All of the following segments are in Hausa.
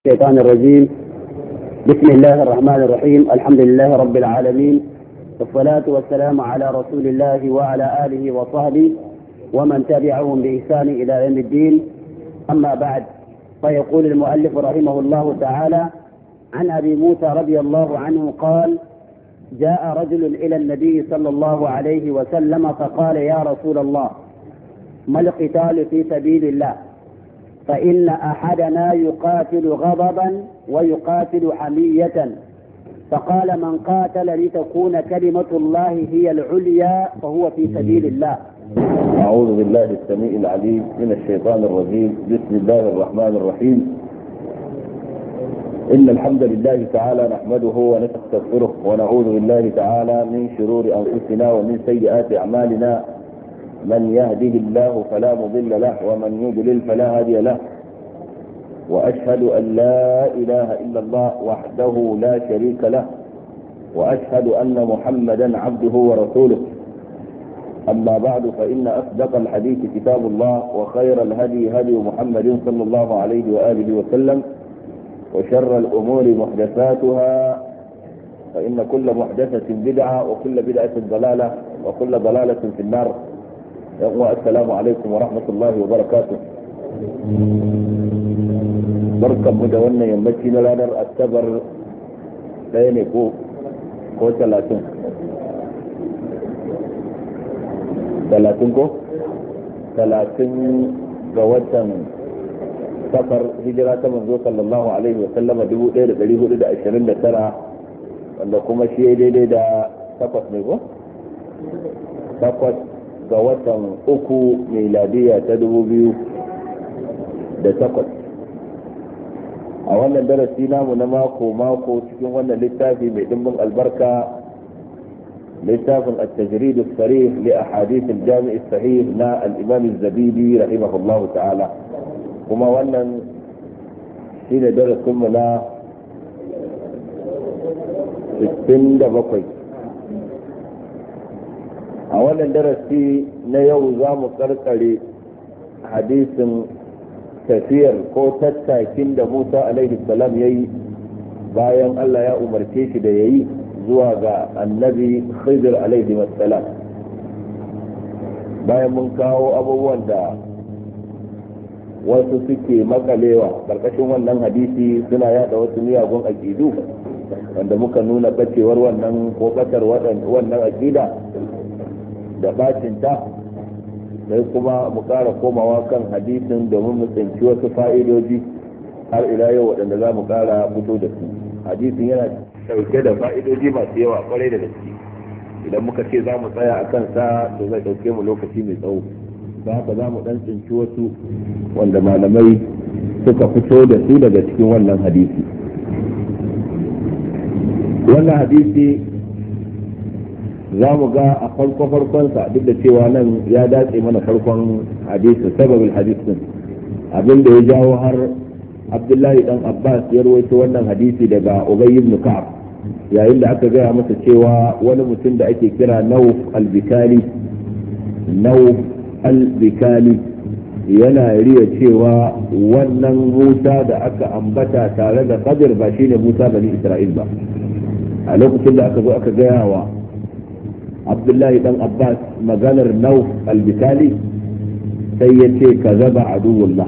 الشيطان الرجيم. بسم الله الرحمن الرحيم. الحمد لله رب العالمين، والصلاة والسلام على رسول الله وعلى آله وصحبه ومن تبعهم بإحسان إلى يوم الدين. أما بعد، فيقول المؤلف رحمه الله تعالى: عن أبي موسى رضي الله عنه قال: جاء رجل إلى النبي صلى الله عليه وسلم فقال: يا رسول الله، ما القتال في سبيل الله؟ فإن أحدنا يقاتل غضبا ويقاتل حمية، فقال: من قاتل لتكون كلمة الله هي العليا فهو في سبيل الله. أعوذ بالله السميع العليم من الشيطان الرجيم. بسم الله الرحمن الرحيم. إن الحمد لله تعالى نحمده ونستغفره ونعوذ بالله تعالى من شرور أنفسنا ومن سيئات أعمالنا. من يهده الله فلا مضل له ومن يضلل فلا هادي له، وأشهد أن لا إله إلا الله وحده لا شريك له، وأشهد أن محمدا عبده ورسوله. أما بعد، فإن أصدق الحديث كتاب الله، وخير الهدي هدي محمد صلى الله عليه وآله وسلم، وشر الأمور محدثاتها، فإن كل محدثة بدعة وكل بدعة ضلالة وكل ضلالة في النار. السلام عليكم ورحمة الله وبركاته. بركة مدونة يمشينا لنا السبر لين كو 30 ga watan safar hijira ta manzo sallallahu alaihi wa sallama 1429, wanda kuma shi daidai da 8 ne ko 8 ga watan 3 miladiya ta 2008. a wannan darasi namu na mako cikin wannan littafi mai dimbin albarka, littafin at-tajrid as-sarih li ahadith al-jami' as-sahih na al-imam az-zabidi rahimahullahu ta'ala. kuma wannan shine darasin mu na 67. a wannan darasi na yau za mu karkare hadisin tafiyar ko tattakin da Musa alaihi salam ya yi bayan Allah ya umarce shi da ya yi zuwa ga annabi Khidir alaihi salam. bayan mun kawo abubuwan da wasu suke makalewa karkashin wannan hadisi, suna yada wasu miyagun aqidu wanda muka nuna bacewar wannan ko batar wannan aqida da bacinta, sai kuma mu kara komawa kan hadisin domin mu tsinci wasu fa'idoji har ila yau waɗanda za mu kara fito da su. hadisin yana ɗauke da fa'idoji masu yawa kwarai da gaske. idan muka ce za mu tsaya a kansa to zai ɗauke mu lokaci mai tsawo, da haka za mu ɗan tsinci wasu wanda malamai suka fito da su daga cikin wannan hadisi. wannan hadisi za mu ga a farkonsa, duk da cewa nan ya dace mana farkon hadisi, sababin hadisin abin da ya jawo har Abdullahi dan Abbas ya rawaito wannan hadisi daga Ubay ibn Ka'ab, yayin da aka gaya masa cewa wani mutum da ake kira Nawf al-Bikali yana riya cewa wannan Musa da aka ambata tare da Khadir ba shine Musa bani Isra'il ba. a lokacin da aka zo aka gaya wa Abdullahi dan Abbas maganar Nawf al-Bikali, sai ya ce kazaba aduwullah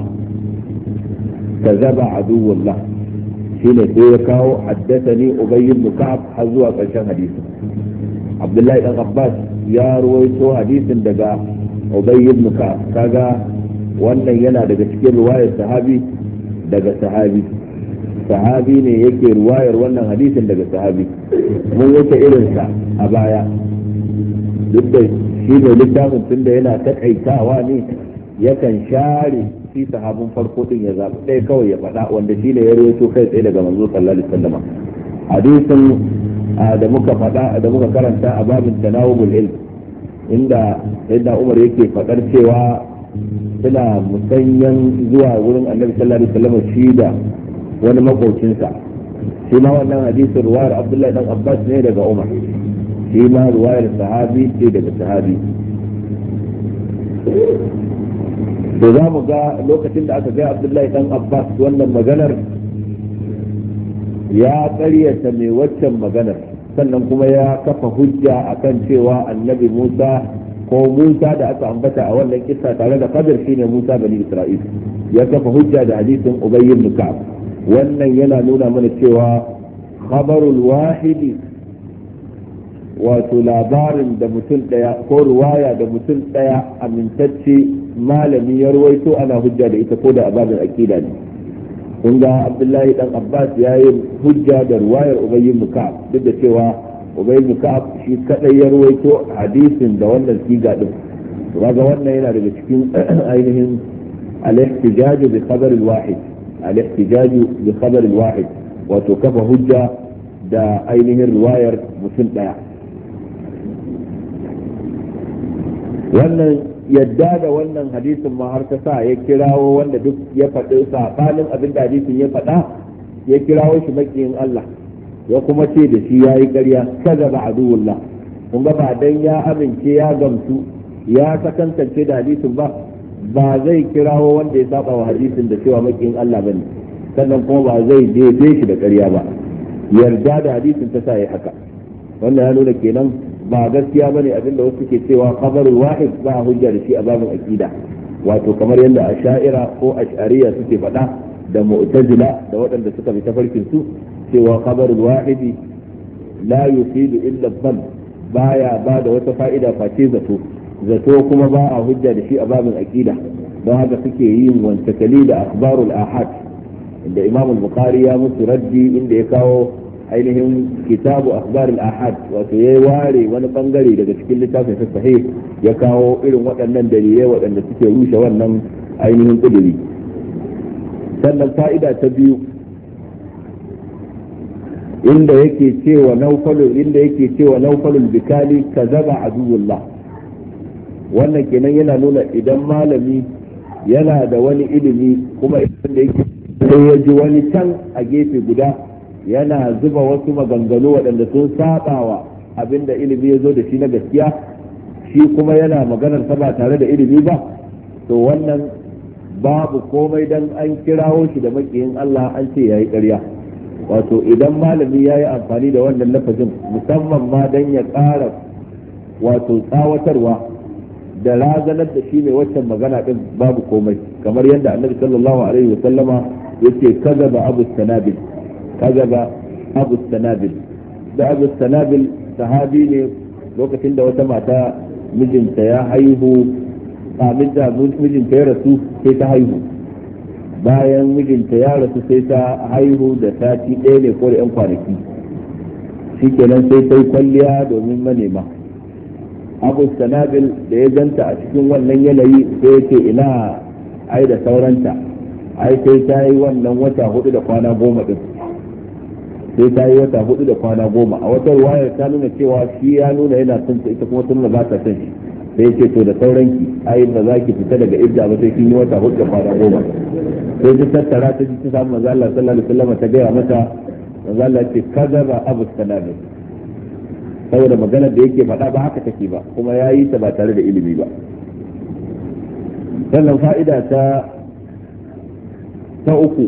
shine sai ya kawo haddathani Ubay ibn Ka'ab har zuwa ƙarshen hadisi. Abdullahi dan Abbas ya ruwaito hadisin daga Ubay ibn Ka'ab, kaga wannan yana daga cikin riwayar sahabi daga sahabi ne yake riwayar wannan hadisin daga sahabi. mun wuce irinsa a baya, duk da shi ne littafin tunda yana takaitawa ne yakan share shi sahabin farko din ya zaɓi ɗaya kawai ya faɗa, wanda shi ne ya rawaito kai tsaye daga manzo sallallahu alaihi wasallam. hadisin da muka karanta a babin tanawubul ilm, inda Umar yake faɗar cewa suna musanyan zuwa wurin annabi sallallahu alaihi wasallam shi da wani makocinsa. shi ma wannan hadisin ruwayar Abdullahi dan Abbas ne daga Umar, shi ma ruwayar sahabi ce daga sahabi. da za mu ga lokacin da aka ga Abdullahi dan Abbas wannan maganar, ya ƙaryata mai waccan maganar sannan kuma ya kafa hujja akan cewa annabi Musa ko Musa da aka ambata a wannan kissa tare da Khadir shine Musa bani Isra'il, ya kafa hujja da hadisin Ubay ibn Ka'ab. wannan yana nuna mana cewa khabarul wahidi wato labarin da mutum daya ko ruwaya da mutum daya amintacce malami ya ruwaito ana hujja da ita ko da ababin akida ne. kun ga Abdullahi dan Abbas ya yi hujja da ruwayar Ubay ibn Ka'ab duk da cewa Ubay ibn Ka'ab shi kadai ya ruwaito hadisin da wannan siga din. kaga wannan yana daga cikin ainihin al-ihtijaj bi khabar al-wahid al-ihtijaj bi khabar al-wahid wato kafa hujja da ainihin riwayar mutum daya. wannan yadda da wannan hadisin ma har ta sa ya kirawo wanda duk ya faɗi sabanin abin da hadisin ya faɗa ya kirawo shi makiyin Allah ya kuma ce da shi yayi ƙarya kaza ba aduwullah. kun ga ba dan ya amince ya gamsu ya sakantance da hadisin ba zai kirawo wanda ya saba wa hadisin da cewa makiyin Allah bane, sannan kuma ba zai jefe shi da ƙarya ba. yarda da hadisin ta sa ya haka. wannan ya nuna kenan ba gaskiya bane abinda wasu ke cewa khabarul wahid ba hujja da shi a babin aqida, wato kamar yadda asha'ira ko ash'ariya suke faɗa da mu'tazila da waɗanda suka bi tafarkin su cewa khabarul wahidi la yufidu illa dhann, baya ba da wata fa'ida face zato kuma ba a hujja da shi a babin aqida. don haka suke yin wantakali da akhbarul ahad, inda Imam al-Bukhari ya musu raddi inda ya kawo ainihin kitabu akhbarul ahad, wato ya ware wani bangare daga cikin littafin sahih ya kawo irin waɗannan dalilai waɗanda suke rushe wannan ainihin kuduri. sannan fa'ida ta biyu inda yake cewa naufalul bikali kazaba aduwullah. wannan kenan yana nuna idan malami yana da wani ilimi kuma idan da yake sai ya ji wani can a gefe guda yana zuba wasu maganganu waɗanda sun sabawa abinda ilimi ya zo da shi na gaskiya, shi kuma yana maganar sa ba tare da ilimi ba, to wannan babu komai dan an kirawo shi da makiyin Allah an ce yayi ƙarya. wato idan malami ya yi amfani da wannan lafazin musamman ma dan ya ƙara wato tsawatarwa da razanar da shi mai waccan magana din babu komai, kamar yadda annabi sallallahu alaihi wa sallama yace kazaba abu sanabil da abu sanabil sahabi ne. lokacin da wata mata mijinta ya haihu mijinta ya rasu sai ta haihu, bayan mijinta ya rasu sai ta haihu da sati ɗaya ne ko da 'yan kwanaki, shikenan sai ta yi kwalliya domin manema. abu sanabil da ya ganta a cikin wannan yanayi sai ya ce ina ai da sauranta, ai sai ta yi wannan wata 4 da kwana 10 din, sai ta yi wata 4 da kwana 10. a wata ruwayar ta nuna cewa shi ya nuna yana son ta, ita kuma tun ba ta son shi, sai ce to da sauranki ai ba za ki fita daga idda ba sai kin yi wata 4 da kwana 10. sai ta tattara ta ji ta samu manzo Allah sallallahu alaihi wasallam ta gaya mata, manzo Allah ce kazaba abu sanabil, saboda maganar da yake faɗa ba haka take ba kuma ya yi ta ba tare da ilimi ba. sannan fa'ida ta uku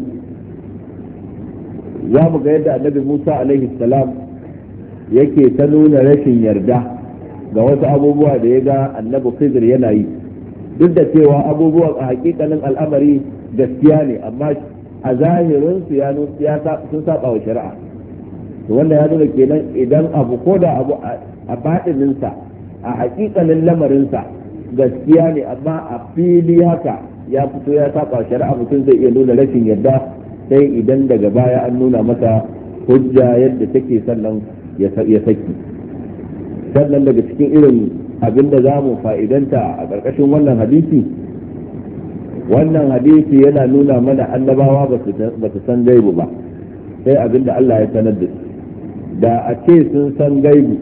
za mu ga yadda annabi Musa alaihi salam yake ta nuna rashin yarda ga wasu abubuwa da ya ga annabi Khidir yana yi, duk da cewa abubuwan a hakikanin al'amari gaskiya ne amma a zahirinsu sun saba wa shari'a. wannan ya nuna kenan idan abu ko da abu a baɗininsa a hakikanin lamarinsa gaskiya ne amma a fili haka ya fito ya saba shari'a, mutum zai iya nuna rashin yarda sai idan daga baya an nuna masa hujja yadda take sannan ya saki. sannan daga cikin irin abin da za mu fa'idanta a ƙarƙashin wannan hadisi yana nuna mana annabawa ba su san gaibu ba sai abin da Allah ya sanar da su. da a ce sun san gaibu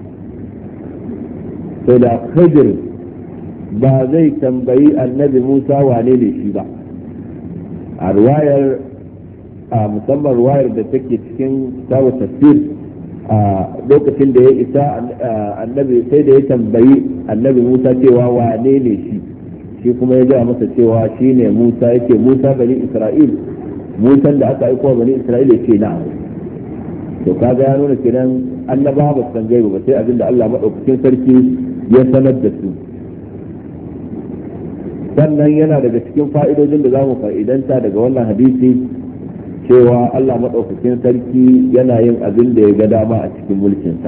to da Khidir ba zai tambayi annabi Musa wane ne shi ba. a ruwayar musamman ruwayar da take cikin kitabu tafsir a lokacin da ya isa annabi sai da ya tambayi annabi Musa cewa wane ne shi kuma ya gaya masa cewa shi ne Musa, yake Musa bani Isra'il, Musa da aka aiko bani Isra'il, yake na'am. to kaga ya nuna kenan annabawa ba su san gaibu ba sai abin da Allah madaukakin sarki ya sanar da su. sannan yana daga cikin fa'idojin da zamu fa'idanta daga wannan hadisi cewa Allah madaukakin sarki yana yin abin da ya ga dama a cikin mulkinsa,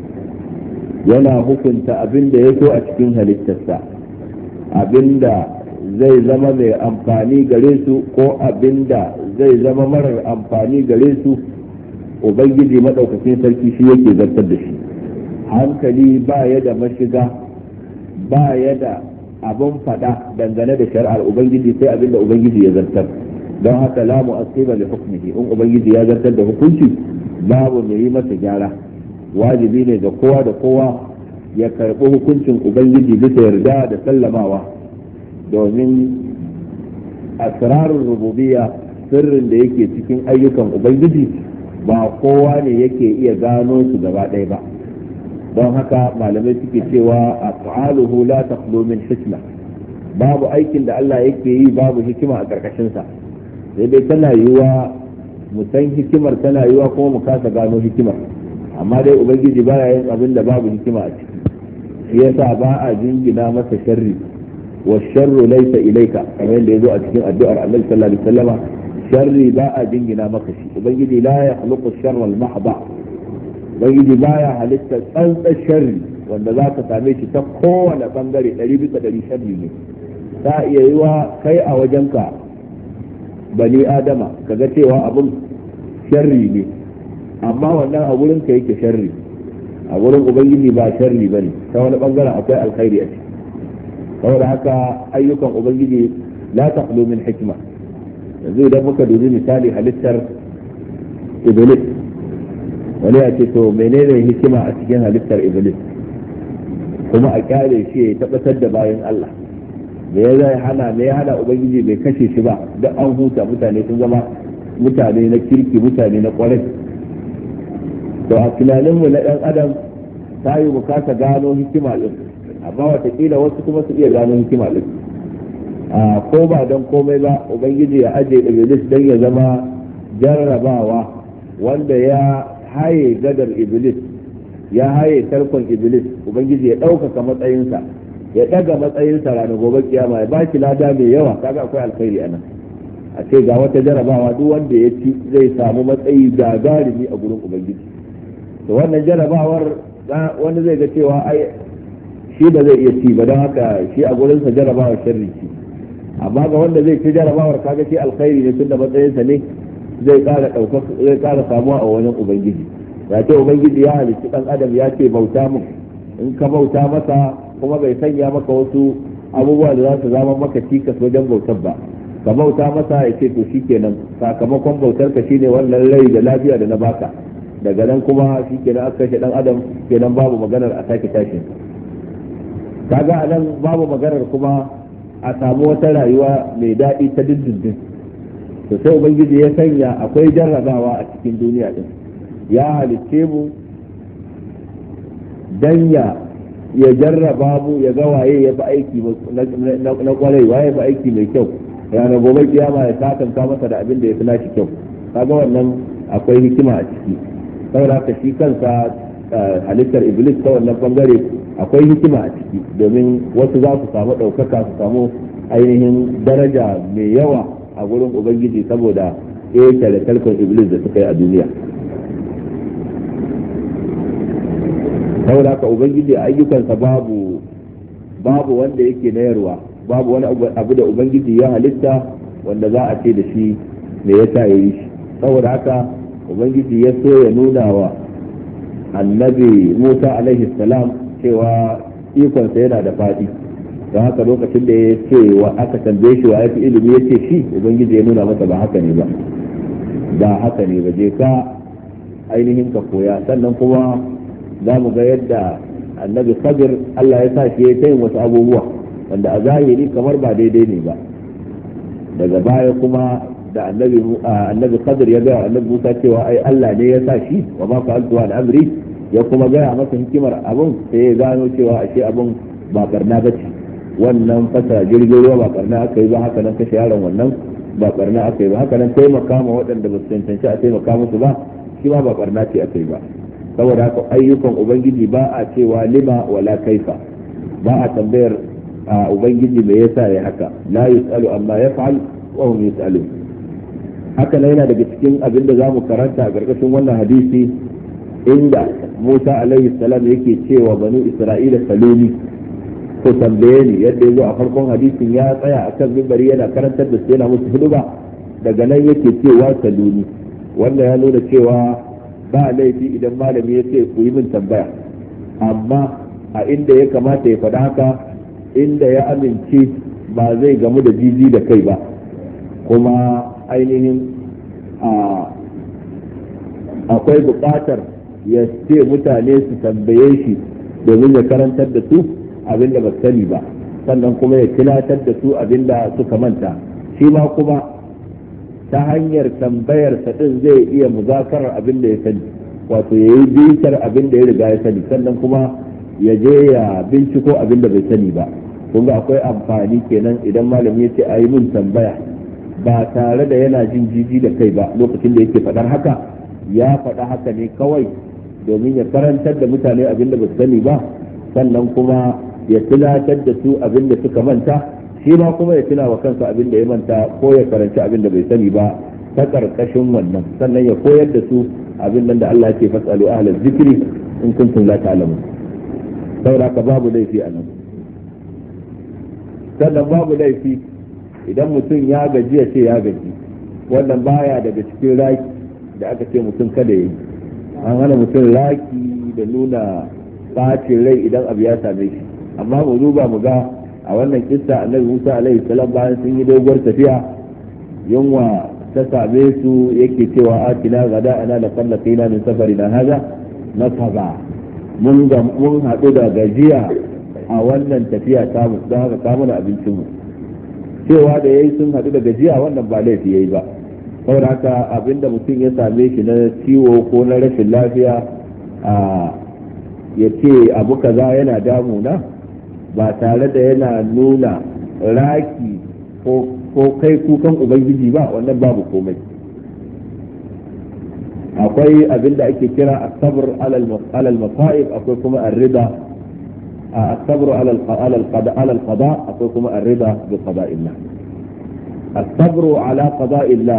yana hukunta abin da ya so a cikin halittarsa, abin da zai zama mai amfani gare su ko abin da zai zama marar amfani gare su, ubangiji madaukakin sarki shi yake zartar da shi. Hankali ba ya da mashiga, ba ya da abin fada dangane da shari'ar ubangiji sai abin da ubangiji ya zartar. don haka la mu'assiba li hukmihi, in ubangiji ya zartar da hukunci babu mai yi masa gyara. Wajibi ne ga kowa da kowa ya karɓi hukuncin ubangiji bisa yarda da sallamawa, domin asrarul rububiyya, sirrin da yake cikin ayyukan ubangiji ba kowa ne yake iya gano su gaba ɗaya ba. don haka malamai suke cewa af'aluhu la takhlu min hikma, babu aikin da Allah yake yi babu hikima a karkashin sa. sai dai tana yiwa mu san hikimar, tana yiwa kuma mu kasa gano hikimar, amma dai ubangiji baya yin abin da babu hikima a ciki. shi yasa ba a jingina masa sharri, wa sharru laysa ilayka, kamar yadda yazo a cikin addu'ar Annabi sallallahu alaihi wasallama, sharri ba a jingina maka shi. ubangiji la yakhluqu sharra al-mahdha, ubangiji baya halitta tsantsar sharri wanda za ka same shi ta kowane bangare 100% sharri ne. za iya yi wa kai a wajenka bani adama kaga cewa abin sharri ne, amma wannan a wurin ka yake sharri, a wurin ubangiji ba sharri bane, ta wani bangaren akwai alkhairi a ciki. saboda haka ayyukan ubangiji la taqlu min hikma. yanzu idan muka dubi misali halittar iblis, wani ya ce to menene hikima a cikin halittar iblis, kuma a kyale shi ya tabbatar da bayan Allah, me ya hana ubangiji bai kashe shi ba, duk an huta, mutane sun zama mutane na kirki, mutane na kwarai. to a tunaninmu na ɗan adam ta yi bukata gano hikima ɗin, amma watakila wasu kuma su iya gano hikima ɗin. ko ba don komai ba ubangiji ya aje iblis don ya zama jarrabawa, wanda ya haye gadar iblis, ya haye tarkon iblis, ubangiji ya ɗaukaka matsayinsa, ya ɗaga matsayinsa ranar gobe kiyama, ya baki lada mai yawa. kaga akwai alkhairi anan, a ce ga wata jarabawa duk wanda ya ci zai samu matsayi gagarumi a gurin ubangiji. to wannan jarabawar wani zai ga cewa ai shi ba zai iya ci ba, don haka shi a gurinsa jarabawar sharri ci. amma ga wanda zai ci jarabawar kaga shi alkhairi ne, tunda matsayinsa ne zai ƙara samuwa a wajen ubangiji. ya ce ubangiji ya halicci dan adam, ya ce bauta mun, in ka bauta masa kuma bai sanya maka wasu abubuwa da za su zama maka cikas wajen bautar ba, ka bauta masa, ya ce to shikenan sakamakon bautar ka shine wannan rai da lafiya da na baka. daga nan kuma shikenan aka kashe dan adam, kenan babu maganar a sake tashin. kaga anan babu maganar kuma a samu wata rayuwa mai daɗi ta dindindin. to sai ubangiji ya sanya akwai jarrabawa a cikin duniya din, ya halicce mu dan ya jarraba mu, ya ga waye ya fi aiki na kwarai, waye ya fi aiki mai kyau, ranar gobe kiyama ya sakanta masa da abin da ya fi nashi kyau. kaga wannan akwai hikima a ciki. saboda haka shi kansa halittar iblis ta wannan bangare akwai hikima a ciki, domin wasu za su samu ɗaukaka, su samu ainihin daraja mai yawa a gurin ubangiji saboda ƙetare talkon iblis da suka yi a duniya. saboda haka ubangiji a ayyukansa babu wanda yake nayarwa, babu wani abu da ubangiji ya halitta wanda za a ce da shi me yasa ya yi shi. saboda haka ubangiji ya so ya nuna wa annabi Musa alaihi salam cewa ikonsa yana da faɗi. don haka lokacin da ya ce aka tambaye shi wa ya fi ilimi, ya ce shi, ubangiji ya nuna masa ba haka ne ba, je ka ainihin ka koya. sannan kuma za mu ga yadda annabi Khadir Allah ya sa shi ya ta yin wasu abubuwa wanda a zahiri kamar ba daidai ne ba. daga baya kuma da annabi Khadir ya gaya annabi Musa cewa ai Allah ne ya sa shi, wa ma fa'altu an amri, ya kuma gaya masa hikimar abun, sai ya gano cewa ashe abun ba barna bace. wannan fasa jirgin ruwa ba barna aka yi ba, haka nan kashe yaron wannan ba barna aka yi ba, haka nan taimaka ma waɗanda ba su cancanci a taimaka musu ba ciki ba barna ce akai ba. Saboda haka ayyukan ubangiji ba a cewa lima wala kaifa, ba a tambayar ubangiji me yasa ya haka, la yusalu amma yaf'al wa hum yusalun. haka nan yana daga cikin abin da zamu karanta a gargashin wannan hadisi inda Musa alaihi salam yake cewa banu Isra'ila saluni ko tambaye ni, yadda yazo a farkon hadisin ya tsaya akan mimbari yana karantar da su yana musu huduba, daga nan yake cewa saluni. wannan ya nuna cewa ba laifi idan malami ya ce ku yi min tambaya, amma a inda ya kamata ya faɗa haka, inda ya amince ba zai gamu da jiji da kai ba, kuma ainihin akwai buƙatar ya ce mutane su tambaye shi domin ya karantar da su abinda ba sani ba, sannan kuma ya tunatar da su abinda suka manta. shi ma kuma ta hanyar tambayar sa din zai iya muzakarar abinda ya sani, wato ya yi bitar abinda ya riga ya sani, sannan kuma ya je ya binciko abinda bai sani ba. kun ga akwai amfani kenan idan malami ya ce a yi min tambaya ba tare da yana jin jiji da kai ba lokacin da yake faɗar haka, ya faɗa haka ne kawai domin ya karantar da mutane abin da ba su sani ba, sannan kuma ya tunatar da su abin da suka manta, shi ma kuma ya tuna wa kansa abin da ya manta ko ya karanci abin da bai sani ba ta karkashin wannan, sannan ya koyar da su abin nan da Allah ya ce fasalu ahlaz zikri in kuntum la ta'lamun. saboda ka babu laifi a nan. sannan babu laifi idan mutum ya gaji ya ce ya gaji, wannan baya daga cikin raki da aka ce mutum kada ya yi. an hana mutum raki da nuna bacin rai idan abu ya same shi, amma mu duba mu ga a wannan kissa annabi Musa alaihi salam bayan sun yi doguwar tafiya, yunwa ta same su, yake cewa atina gada ana la qallaqina min safarina hada nasaba, mun haɗu da gajiya a wannan tafiya ta mu, don haka ka mana abincin mu. cewa da yayi sun haɗu da gajiya wannan ba laifi yayi ba, saboda haka abinda mutum ya same shi na ciwo ko na rashin lafiya ya ce abu kaza yana damuna ba tare da yana nuna raki ko kai kukan ubangiji ba, wannan babu komai. akwai abinda ake kira as-sabr alal masa'ib, akwai kuma ar-rida. as-sabr alal qada, akwai kuma ar-rida bi qada'illah. as-sabr ala qada'illah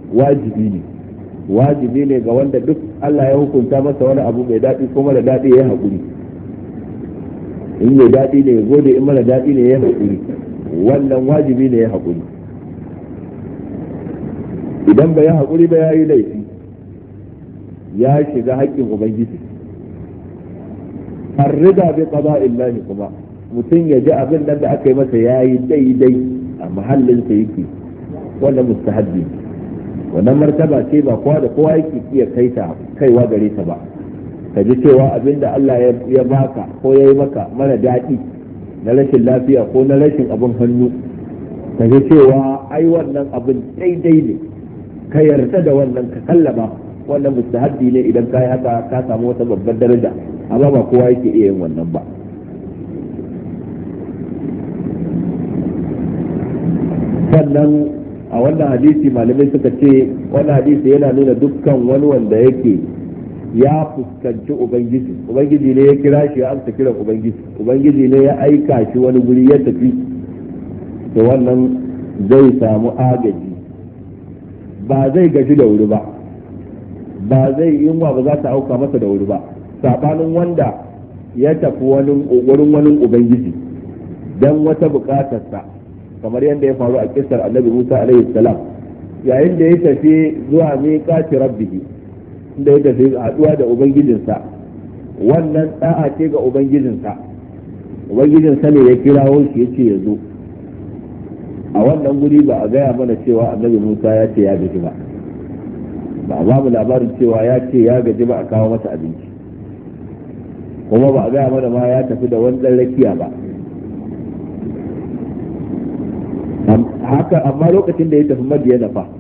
wajibi ne ga wanda duk Allah ya hukunta masa wani abu mai daɗi ko mara daɗi ya haƙuri. in mai daɗi ne ya gode, in mara daɗi ne ya haƙuri, wannan wajibi ne ya haƙuri. idan bai haƙuri ba ya yi laifi, ya shiga haƙƙin ubangiji. arrida bi qada'illahi kuma mutum ya ji abin nan da aka yi masa yayi daidai a mahallinsa yake, wannan mustahabbi. wannan martaba ce ba kowa da kowa yake iya kaiwa gare ta ba. ka ji cewa abinda Allah ya baka ko ya yi maka mara daɗi na rashin lafiya ko na rashin abin hannu, ka ji cewa ai wannan abin daidai ne, ka yarda da wannan, ka kallama, wannan mustahabbi ne. idan ka yi haka ka samu wata babbar daraja, amma ba kowa yake iya yin wannan ba. sannan a wannan hadisi malamai suka ce wannan hadisi yana nuna dukkan wani wanda yake ya fuskanci ubangiji ne ya kira shi ya amsa kiran ubangiji ne ya aika shi wani guri ya tafi, to wannan zai samu agaji, ba zai gaji da wuri ba, ba zai yunwa ba za ta auka masa da wuri ba, sabanin wanda ya tafi wurin wani ubangiji dan wata bukatarsa, kamar yadda ya faru a kissar annabi Musa alaihi salam, yayin da ya tafi zuwa miqati rabbihi, inda ya tafi haduwa da ubangijinsa, wannan da'a ce ga ubangijinsa ne ya kirawo shi yace ya zo. a wannan guri ba a gaya mana cewa annabi Musa ya ce ya gaji ba a babu labarin cewa ya ce ya gaji ba a kawo masa abinci, kuma ba a gaya mana ma ya tafi da wani dan rakiya ba. haka amma lokacin da ya tafi Madiyana fa,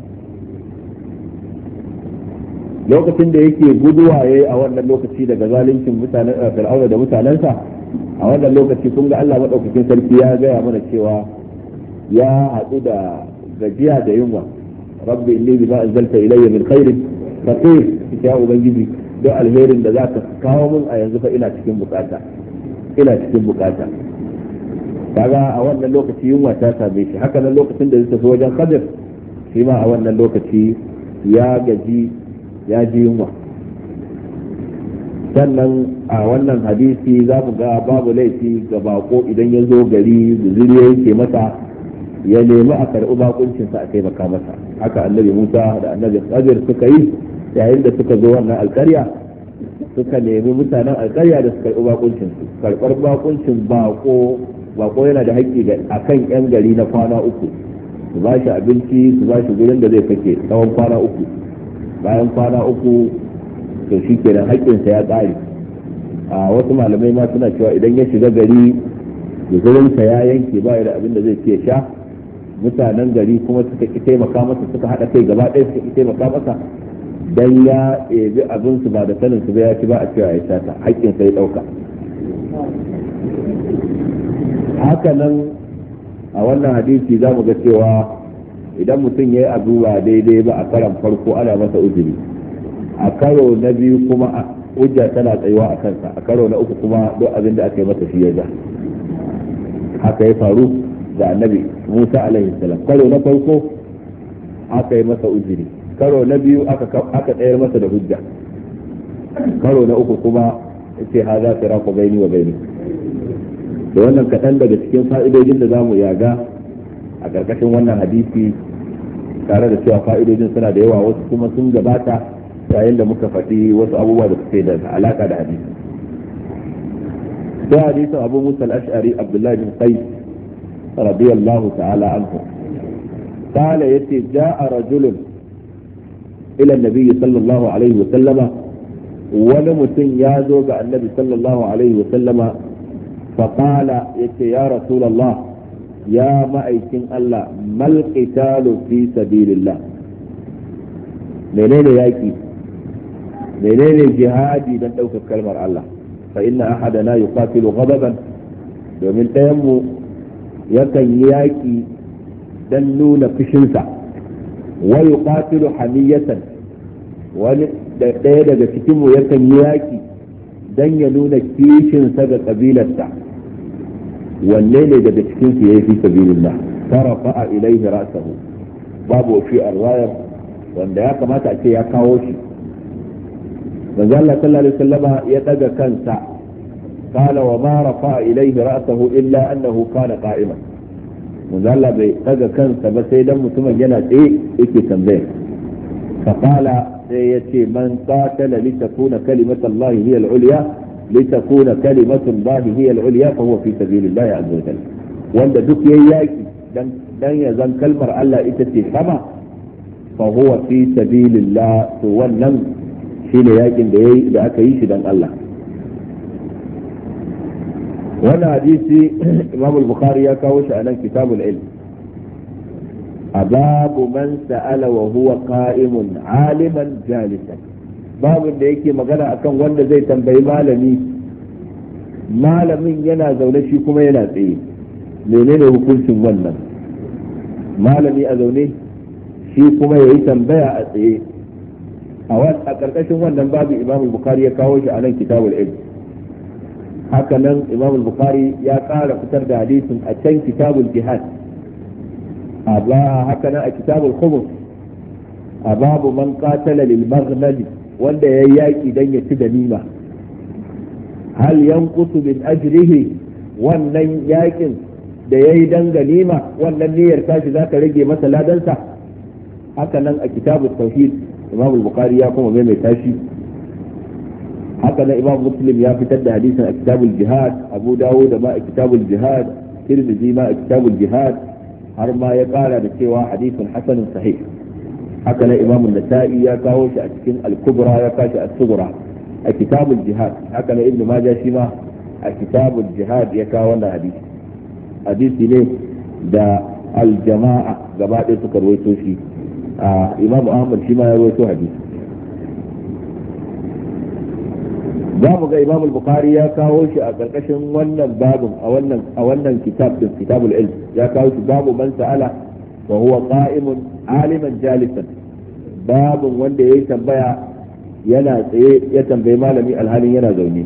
lokacin da yake guduwa yayi a wannan lokaci daga zaluncin mutanen Fir'auna da mutanensa, a wannan lokaci kun ga Allah madaukakin sarki ya gaya mana cewa ya haɗu da gajiya da yunwa. rabbi inni bima anzalta ilayya min khairin faqir ya ubangiji don alherin da zaka kawo min a yanzu fa ina cikin bukata kaga a wannan lokaci yunwa ta same shi haka nan lokacin da zai tafi wajen Khadir shi ma a wannan lokaci ya gaji ya ji yunwa. Sannan a wannan hadisi za mu ga babu laifi ga bako idan ya zo gari guzuri ya yake masa ya nemi a karɓi bakuncinsa a taimaka masa. Haka annabi Musa da annabi Khadir suka yi yayin da suka zo wannan alƙarya, suka nemi mutanen alƙarya da su karɓi bakuncinsu. Karɓar bakuncin bako yana da haƙƙi a kan 'yan gari na kwana uku, su ba shi abinci, su ba shi gurin da zai kake tsawon kwana uku. Bayan kwana uku to shi kenan haƙƙinsa ya ƙare. A wasu malamai ma suna cewa idan ya shiga gari guzurinsa ya yanke ba da abin da zai ce sha, mutanen gari kuma suka ki taimaka masa, suka haɗa kai gaba ɗaya suka ki taimaka masa, dan ya ebi abinsu ba da sanin su ba ya ci ba a cewa ya sata, haƙƙinsa ya ɗauka. Haka nan a wannan hadisi za mu ga cewa idan mutum ya yi abu ba daidai ba a karan farko ana masa uzuri, a karo na biyu kuma hujja tana tsayuwa a kansa, a karo na uku kuma duk abin da aka yi masa shi ya ja. Haka ya faru da annabi Musa alaihi salam. Karo na farko aka yi masa uzuri, karo na biyu aka tsayar masa da hujja, karo na uku kuma yace haza firaqu baini wa baini. Da wannan kaɗan daga cikin fa'idojin da za mu yaga a ƙarƙashin wannan hadisi, tare da cewa fa'idojin suna da yawa, wasu kuma sun gabata yayin da muka faɗi wasu abubuwa da suke da alaƙa da hadisi. sai hadisin Abu Musa al-Ash'ari Abdullah bin Qais radiyallahu ta'ala anhu قال يتي جاء رجل إلى النبي صلى الله عليه وسلم ولمتن يازوج النبي صلى الله عليه وسلم فقال يتي يا رسول الله يا مأيكين الله ما القتال في سبيل الله منين ياكي منين جهادي دان دوك كلمة الله فإن أحدنا يقاتل غضبا ومن تيمو يكن ياكي dan nuna fushinsa wa yuqatilu hamiyatan wani ɗaya daga cikinmu yakan yi yaki dan ya nuna kishinsa ga kabilarsa. wanne ne daga cikinsu ya yi fi sabilillah farafa ilaihi ra'sahu babu fi arwayar wanda ya kamata a ce ya kawo shi. manzo Allah sallallahu alaihi wasallama ya daga kansa qala wa ma rafa ilaihi ra'sahu illa annahu kana qa'iman. manzo Allah bai daga kansa ba sai dan mutumin yana tsaye yake tambaya. faqala sai yace man qatala li takuna kalimatu Allah hiya al-ulya li takuna kalimatu Allah hiya al-ulya fa huwa fi sabilillah azza wa jalla. wanda duk yayi yaki dan ya zan kalmar Allah ita ce sama fa huwa fi sabilillah, to wannan shine yakin da yayi da aka yi shi dan Allah. wannan hadisi Imam al-Bukhari ya kawo shi a nan kitabul ilm a babu man sa'ala wa huwa qa'imun aliman jalisan, babin da yake magana akan wanda zai tambayi malamin yana zaune shi kuma yana tsaye, menene hukuncin wannan? malami a zaune shi kuma yayi tambaya a tsaye. a karkashin wannan babu Imam al-Bukhari ya kawo shi a nan kitabul ilm. haka nan Imam al-Bukhari ya ƙara fitar da hadisin a can kitabul jihad, haka nan a kitabul khums a babu man qatala lil maghnami, wanda yayi yaki dan ya ci ganima. hal yanqutu min ajrihi, wannan yakin da yayi dan ganima wannan niyyar tashi zaka rage masa ladansa. haka nan a kitabut tauhid Imam al-Bukhari ya kuma mai tashi. haka da Imam Muslim ya fitar da hadisin a kitabul jihad, Abu Dawud ma a kitabul jihad, Tirmidhi ma a kitabul jihad, har ma ya kara da cewa hadisin hasanun sahih. haka da Imam Nasa'i ya kawo shi a cikin al-Kubra, ya kashi as-Sughra a kitabul jihad. haka da Ibn Majah shi ma a kitabul jihad ya kawo wannan hadisi ne da al-jama'a gaba ɗaya suka rawaito shi. Imam Ahmad shi ma ya rawaito hadisi. za mu ga Imam al-Bukhari ya kawo shi a karkashin wannan babin a wannan kitab din kitabul ilm, ya kawo shi babu man sa'ala wa huwa qa'imun aliman jalisan, babin wanda ya yi tambaya yana tsaye ya tambayi malami alhalin yana zaune.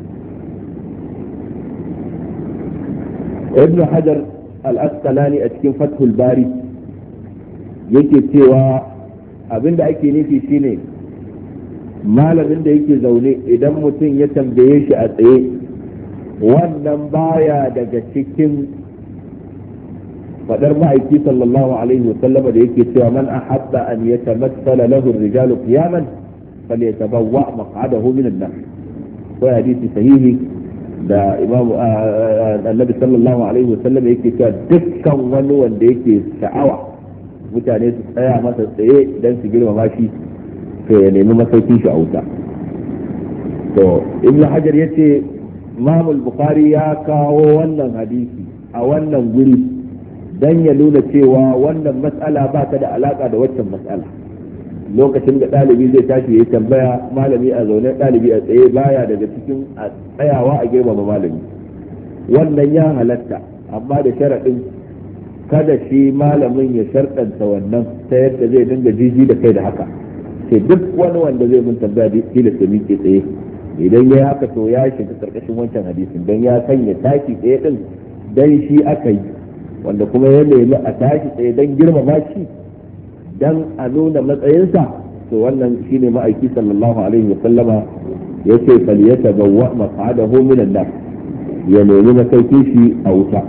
ibn hajar al-asqalani a cikin fathul bari yake cewa abinda ake nufi shine malamin da yake zaune idan mutum ya tambaye shi a tsaye wannan baya daga cikin fadar ma'aiki sallallahu alaihi wa sallama da yake cewa man ahabba an yatamassala lahu ar-rijalu qiyaman falyatabawwa maq'adahu min an-nar. wa hadisi sahihi da imam annabi sallallahu alaihi wa sallam yake cewa dukkan wani wanda yake sha'awa mutane su tsaya masa tsaye dan su girmama shi to ya nemi masaukin shi a wuta. to ibnu hajar yace imam al-bukhari ya kawo wannan hadisi a wannan guri dan ya nuna cewa wannan mas'ala ba ta da alaka da waccan mas'ala. lokacin da ɗalibi zai tashi ya tambaya malami a zaune ɗalibi a tsaye baya daga cikin tsayawa a girmama malami, wannan ya halatta amma da sharaɗin kada shi malamin ya sharɗanta wannan ta yadda zai dinga jiji da kai da haka sai duk wani wanda zai mun tambaya da tilasta miƙe tsaye idan ya haka to ya shiga karkashin wancan hadisin don ya sanya tashi tsaye din dan shi aka yi wanda kuma ya nemi a tashi tsaye don girmama shi dan a nuna matsayinsa to wannan shine ma'aiki sallallahu alaihi wa sallama yace falyatabawwa maq'adahu min an-nar ya nemi masaukin shi a wuta.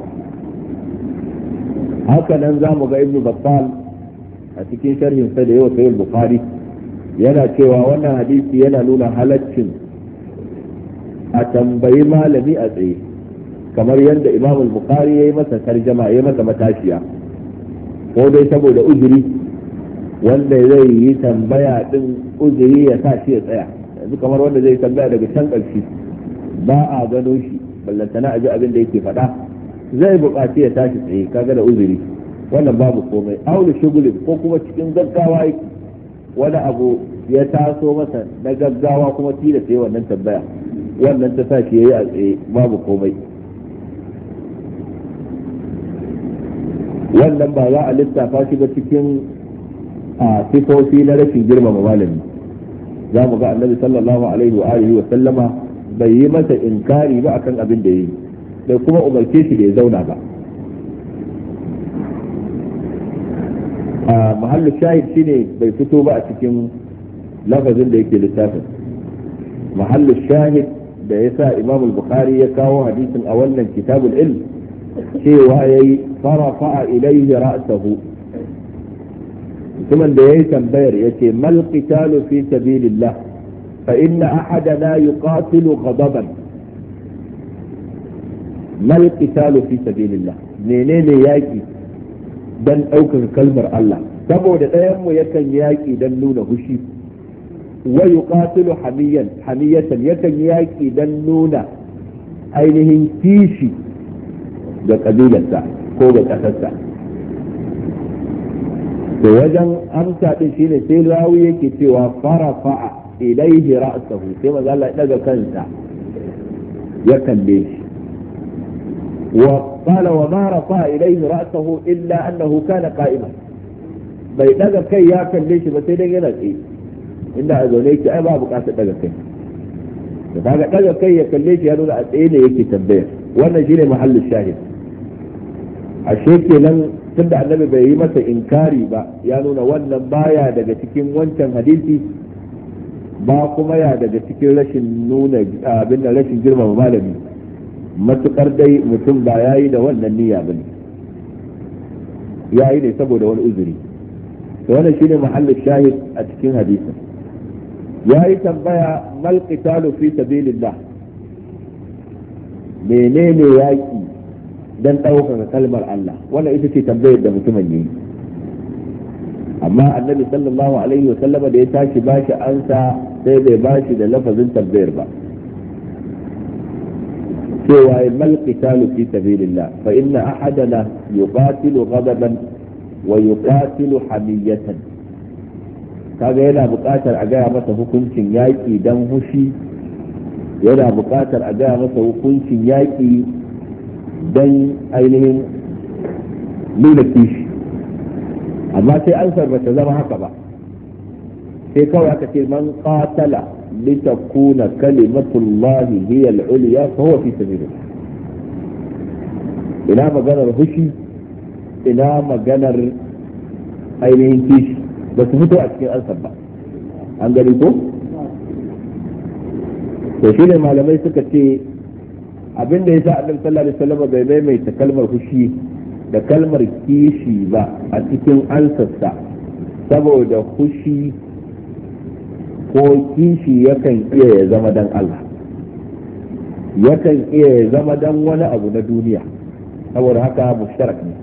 haka nan zamu ga ibnu battal a cikin sharhin sa da yawa sahih bukhari yana cewa wannan hadisi yana nuna halaccin a tambayi malami a tsaye kamar yadda imam al-bukhari yayi masa tarjama yayi masa matashiya ko dai saboda uzuri wanda zai yi tambaya din uzuri ya sa shi ya tsaya yanzu kamar wanda zai tambaya daga can ƙarshe ba a gano shi ballantana a ji abin da yake faɗa zai buƙaci ya tashi tsaye kaga da uzuri wannan babu komai aulu shugulin ko kuma cikin gaggawa yake wani abu ya taso masa na gaggawa kuma tilasta sai wannan tambaya wannan ta sa shi yayi a tsaye babu komai wannan ba za a lissafa shi ba cikin a sifofi na rashin girmama malami. za mu ga annabi sallallahu alaihi wa alihi wa sallama bai yi masa inkari ba akan abin da yi bai kuma umarce shi da ya zauna ba. a mahallu shahid shine bai fito ba a cikin lafazin da yake littafin. mahallu shahid da ya sa imam al-bukhari ya kawo hadisin a wannan kitabul ilm cewa yayi farafa ilayhi ra'sahu mutumin da yayi tambayar yace mal qitalu fi sabilillah fa inna ahadana yuqatilu ghadaban. mal qitalu fi sabilillah menene yaki dan daukar kalmar Allah saboda ɗayan mu yakan yaki dan nuna hushi wa yuqatilu hamiyatan yakan yaki dan nuna ainihin kishi ga kabilarsa ko ga kasarsa. to wajen amsa din shine sai rawi yake cewa farafa ilaihi ra'sahu sai manzo Allah ya daga kansa ya kalle shi wa qala wa ma rafa ilaihi ra'sahu illa annahu kana qa'iman bai daga kai ya kalle shi ba sai dai yana tsaye inda a zaune yake ai ba bukatar daga kai da kaga daga kai ya kalle shi ya nuna a tsaye ne yake tambaya wannan shine mahallin shahid. ashe kenan tunda annabi bai yi masa inkari ba ya nuna wannan baya daga cikin wancan hadisi ba kuma ya daga cikin rashin nuna abin da rashin girmama malami matukar dai mutum ba yayi da wannan niyya bane yayi ne saboda wani uzuri. to wannan shine mahallin shahid a cikin hadisin. yayi tambaya mal qitalu fi sabilillah menene yaki dan ɗaukaka kalmar Allah wannan ita ce tambayar da mutumin yi amma annabi sallallahu alaihi wa sallama da ya tashi bashi ansa sai bai bashi da lafazin tambayar ba cewa mal qitalu fi sabilillah fa inna ahadana yuqatilu ghadaban wa yuqatilu hamiyatan. kaga yana buƙatar a gaya masa hukuncin yaƙi dan hushi yana buƙatar a gaya masa hukuncin yaƙi dan ainihin nuna kishi amma sai an bata zama haka ba sai kawai aka ce man qatala litakuna kalimatullahi hiya al-ulya fa huwa fi sabilillah. ina maganar hushi, ina maganar ainihin kishi, ba su fito a cikin ansar ba. an gani ko? to shi ne malamai suka ce abin da ya sa annabi sallallahu alaihi wasallam bai maimaita kalmar hushi da kalmar kishi ba a cikin ansarsa, saboda hushi ko kishi yakan iya ya zama dan Allah, yakan iya ya zama dan wani abu na duniya, saboda haka mushtarak ne.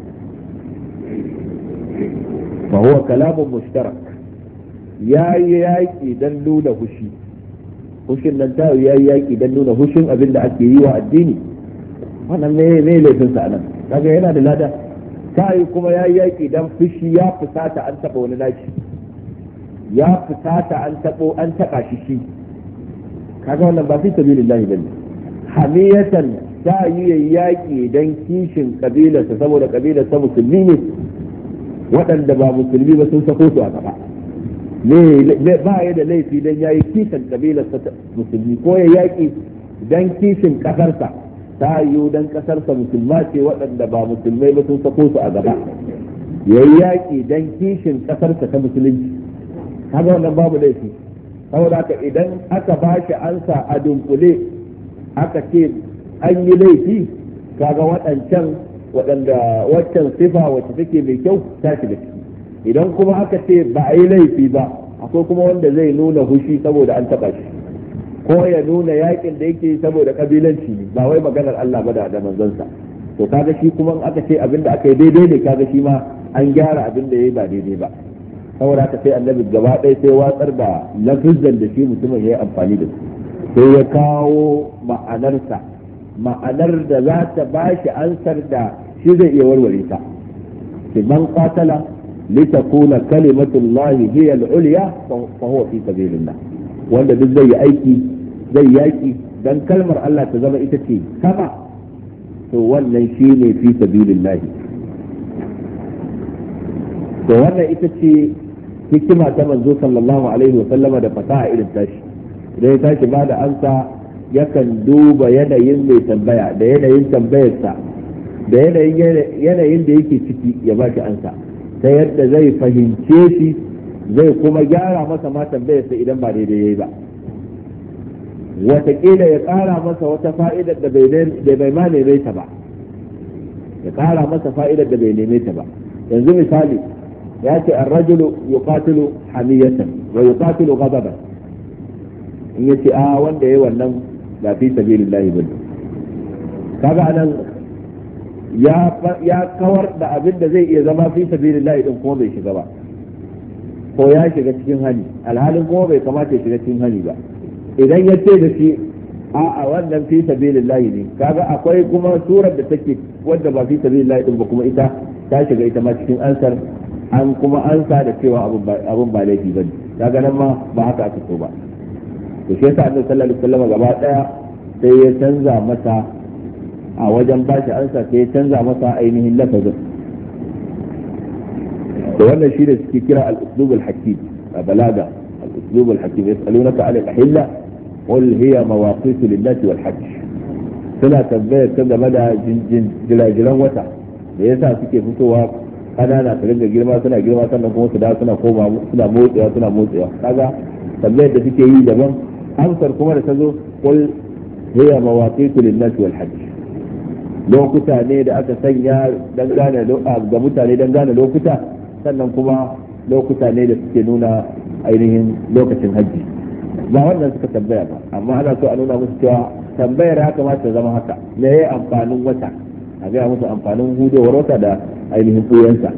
fa huwa kalamun mushtarak. yayi yaki dan nuna hushi, hushin nan ta yayi yaki dan nuna hushin abin da ake yi wa addini, wannan ne laifin sa nan, kaga yana da lada. sai kuma yayi yaki dan fushi, ya fusata an taba wani nashi, ya fusata an taba shi, kaga wannan ba fi sabilillahi bane. hamiyatan ta yi yaki dan kishin kabilarsa, saboda kabilarsa musulmi ne, waɗanda ba musulmi ba sun sako su a gaba. ba ya da laifi dan yayi kishin kabilarsa musulmi, ko ya yaki dan kishin kasarsa, ta yiwu dan kasarsa musulma ce waɗanda ba musulmai ba sun sako su a gaba, yayi yaki dan kishin kasarsa ta musulunci, kaga wannan babu laifi. saboda haka idan aka bashi ansa a dunkule aka ce an yi laifi, kaga waccan sifa wacce take mai kyau ta shiga ciki. idan kuma aka ce ba a yi laifi ba, akwai kuma wanda zai nuna hushi saboda an taba shi, ko ya nuna yakin da yake saboda kabilanci ne, ba wai maganar Allah ba da manzansa. to kaga shi kuma aka ce abin da aka yi daidai ne, kaga shi ma an gyara abin da yayi ba daidai ba. saboda haka sai annabi gaba ɗaya sai watsar da lafizan da shi mutumin ya yi amfani da su, sai ya kawo ma'anar da za ta ba shi ansar da shi zai iya warware ta. man qatala litakuna kalimatullahi hiya al-ulya fa huwa fi sabilillah. wanda duk zai yi aiki, zai yaki dan kalmar Allah ta zama ita ce sama, to wannan shine fi sabilillah. to wannan ita ce hikima ta manzo sallallahu alaihi wa sallama da fasaha irin tashi. idan ya tashi ba da amsa yakan duba yanayin mai tambaya da yanayin tambayarsa da yanayin da yake ciki ya ba shi ansa, ta yadda zai fahimce shi, zai kuma gyara masa ma tambayarsa idan ba daidai yayi ba. wataƙila ya ƙara masa wata fa'idar da bai ma neme ta ba, ya ƙara masa fa'idar da bai neme ta ba. yanzu misali ya ce ar-rajulu yuqatilu hamiyatan wa yuqatilu ghadaban, in yace wanda yayi wannan ba fi sabilillahi bane, kaga anan ya kawar da abin da zai iya zama fi sabilillahi din kuma bai shiga ba, ko ya shiga cikin hani, alhalin kuma bai kamata ya shiga cikin hani ba. idan ya ce da shi a wannan fi sabilillahi ne, kaga akwai kuma surar da take wanda ba fi sabilillahi din ba, kuma ita ta shiga ita ma cikin ansar, an kuma ansa da cewa abun ba laifi bane, kaga nan ma ba haka aka so ba. to shi yasa annabi sallallahu alaihi wasallam gaba daya sai ya canza masa a wajen bashi ansa, sai ya canza masa ainihin lafazin. to wannan shi da suke kira al-uslub al-hakim a balaga. al-uslub al-hakim yasalunaka 'ala al-ahilla qul hiya mawaqitu lin-nasi wal-hajj. suna tambayar ta game da jirajiran wata da yasa suke fitowa kanana su ringa girma suna girma, sannan kuma su da suna koma suna motsewa. kaga tambayar da suke yi daban, amsar kuma da ta zo qul hiya mawaqitu lin-nasi wal-hajj. lokuta ne da aka sanya ga mutane dan gane lokuta, sannan kuma lokuta ne da suke nuna ainihin lokacin hajji. ba wannan suka tambaya ba, amma ana so a nuna musu cewa tambayar ya kamata ta zama haka, me yayi amfanin wata, a gaya musu amfanin hudowar wata da ainihin ɓoyensa.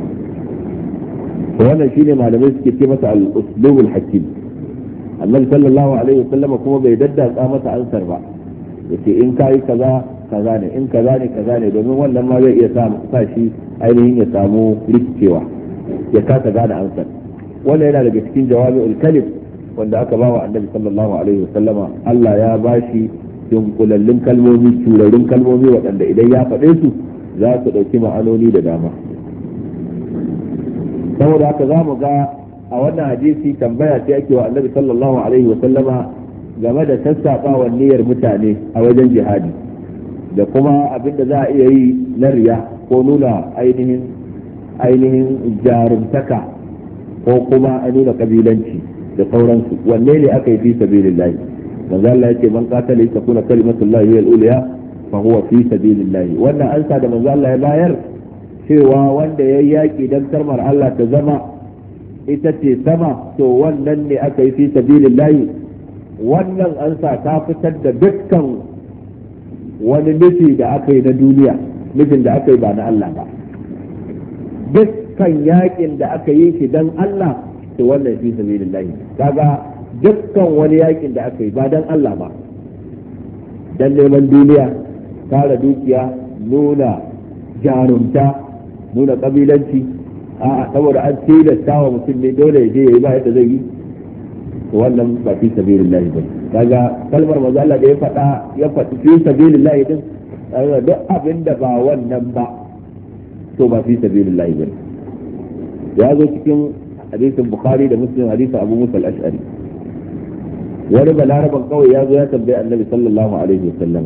wannan shine malamai suke ce masa al-uslubul hakim. annabi sallallahu alaihi wasallam kuma bai daddatsa masa ansar ba, yace in kai kaza kaza ne, in kaza ne kaza ne, domin wannan ma zai iya sa shi ainihin ya samu rikicewa, ya kasa gane ansar. wannan yana daga cikin jawami'ul kalim wanda aka ba wa annabi sallallahu alaihi wasallama. Allah ya bashi dunkulallun kalmomi, turarrun kalmomi waɗanda idan ya faɗe su za su ɗauki ma'anoni da dama. saboda haka za mu ga a wannan hadisi tambaya ce ake wa annabi sallallahu alaihi wa sallama game da sassaɓawar niyyar mutane a wajen jihadi da kuma abin da za a iya yi na riya ko nuna ainihin jarumtaka ko kuma a nuna kabilanci da sauransu. wanne ne aka yi fi sabilillah? manzo Allah yace man qatala yakuna kalimatullahi hiya al-ulya fa huwa fi sabilillah. wannan ansa da manzo Allah ya bayar cewa wanda ya yaki dan kalmar Allah ta zama ita ce sama, to wannan ne aka yi fi sabilillah. wannan ansa ta fitar da dukkan wani nufi da aka yi na duniya, nufin da aka yi ba na Allah ba. dukkan yakin da aka yi shi dan Allah, to wannan fi sabilillah. kaga dukkan wani yakin da aka yi ba dan Allah ba, dan neman duniya, tara dukiya, nuna jarumta, nuna kabilanci, a saboda an tilasta wa mutum ne dole ya je ya yi ba yadda zai yi, wannan ba fi sabilillah ba. kaga kalmar manzo Allah da ya faɗi fi sabilillah din, duk abin da ba wannan ba to ba fi sabilillah ba. ya zo cikin hadisin Bukhari da Muslim, hadisin Abu Musa al-Ash'ari, wani balaraban kawai ya zo ya tambayi annabi sallallahu alaihi wasallam.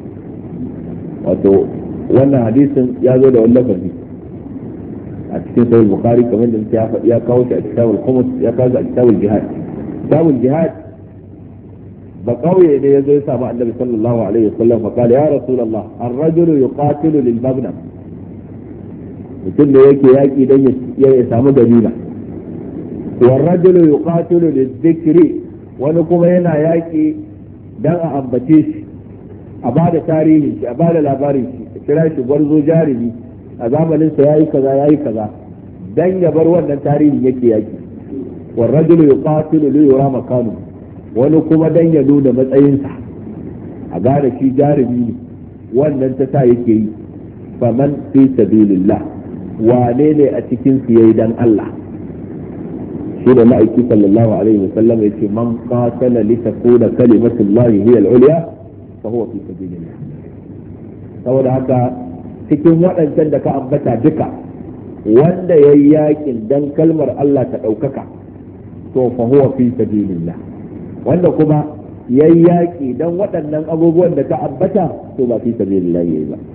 wato wannan hadisin ya zo da wani lafazi a cikin sahih Bukhari kamar da ya kawo shi a kitabul khumus, ya kawo shi a kitabul jihad. kitabul jihad ba kauye ne ya zo ya samu annabi sallallahu alaihi wasallam fa kala ya rasulullah ar-rajulu yuqatilu lil mabna, mutum da yake yaki dan ya samu dalila. wa rajulu yuqatilu lil dhikri, wani kuma yana yaki dan a ambace shi, a bada tarihin shi, a bada labarin shi, a kira shi gwarzo jarumi a zamanin sa yayi kaza dan ya bar wannan tarihin yake yaki. wa rajulu yuqatilu li yura makanu, wani kuma dan ya nuna matsayinsa, a gane shi jarumi ne, wannan ta sa yake yi. faman fi sabilillah, wane ne a cikin su yayi dan Allah? shi da ma'aiki sallallahu alaihi wa sallam yace man qatala li takuna kalimatullahi hiya al-ulya fa huwa fi sabilillah. saboda haka cikin waɗancan da ka ambata duka, wanda yayi yakin dan kalmar Allah ta ɗaukaka, to fa huwa fi sabilillah. wanda kuma yayi yaki dan waɗannan abubuwan da ka ambata, to ba fi sabilillah yayi ba.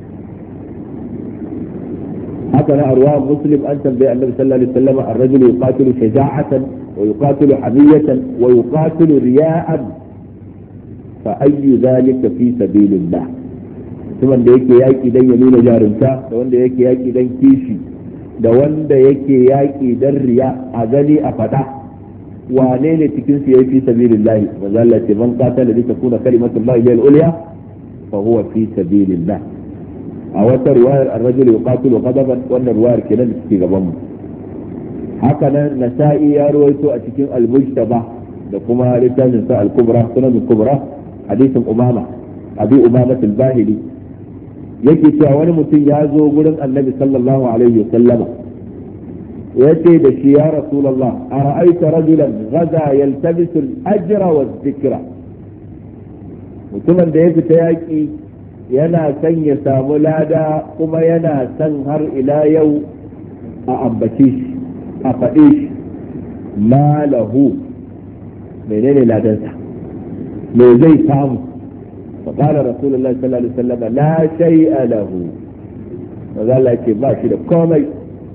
haka na arwa muslim an tambaye annabi sallallahu alaihi wasallam ar-rajul yuqatilu shaja'atan wa yuqatilu hamiyatan wa yuqatilu riya'an fa ayyu dhalika fi sabilillah. mutumin da yake yaki dan ya nuna jarumta, da wanda yake yaki dan kishi, da wanda yake yaki dan riya a gani a fada, wane ne cikin su yayi fi sabilillah? manzo Allah ce man qatala li takuna kalimatullahi hiya al-ulya fa huwa fi sabilillah. a wata ruwayar ar-rajul yuqatilu ghadaban, wannan ruwayar kenan da take gaban mu. haka nan Nasa'i ya ruwaito a cikin al-Mujtaba da kuma littafin sa al-Kubra, sunan al-Kubra, hadisin Abi Umama al-Bahili, yake cewa wani mutum ya zo gurin Annabi sallallahu alaihi wasallam, yace da shi ya Rasulullah ara'aita rajulan ghaza yaltabisu al-ajra wa-dhikra, mutumin da ya fita yaki yana son ya samu lada kuma yana son har ila yau a ambace shi, a faɗe shi, ma lahu, menene ladansa, me zai samu? فقال رسول الله صلى الله عليه وسلم لا شيء له. وقال لك ba shi da komai.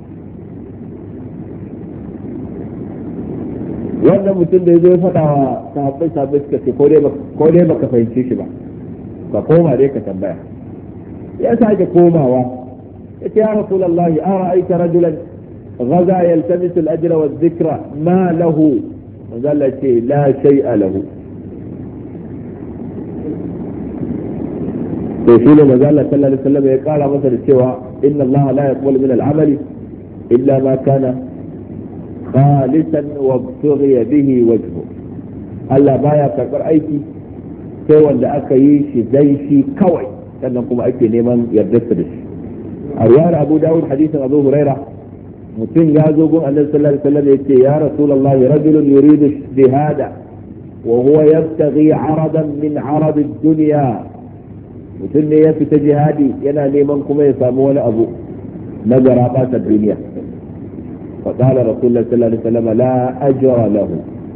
wannan mutum da ya zo ya faɗa wa sahabbai suka ce ko dai baka fahimce shi ba, ka koma dai ka tambaya. ya sake komawa ya ce ya rasulullahi ara'aita rajulan ghaza yaltamisu al-ajra wa dhikra ma lahu. وقال لك لا شيء له. to shi ne manzo Allah sallallahu alaihi wasallam ya kara masa da cewa inna Allah la yaqbalu min al-amali illa ma kana khalisan wa btughiya bihi wajhu. Allah baya karbar aiki sai wanda aka yi shi dai shi kawai, sannan kuma ake neman yardarsa da shi. a riwayar Abu Dawud hadisin Abu Huraira, mutum ya zo gun Annabi sallallahu alaihi wasallam yace ya Rasulullahi rajulun yuridu jihada wa huwa yabtaghi 'aradan min 'arad ad-dunya. mutum ne ya fita jihadi yana neman kuma ya samu wani abu na garaba ta duniya. fa qala rasulullah sallallahu alaihi wasallam la ajra lahu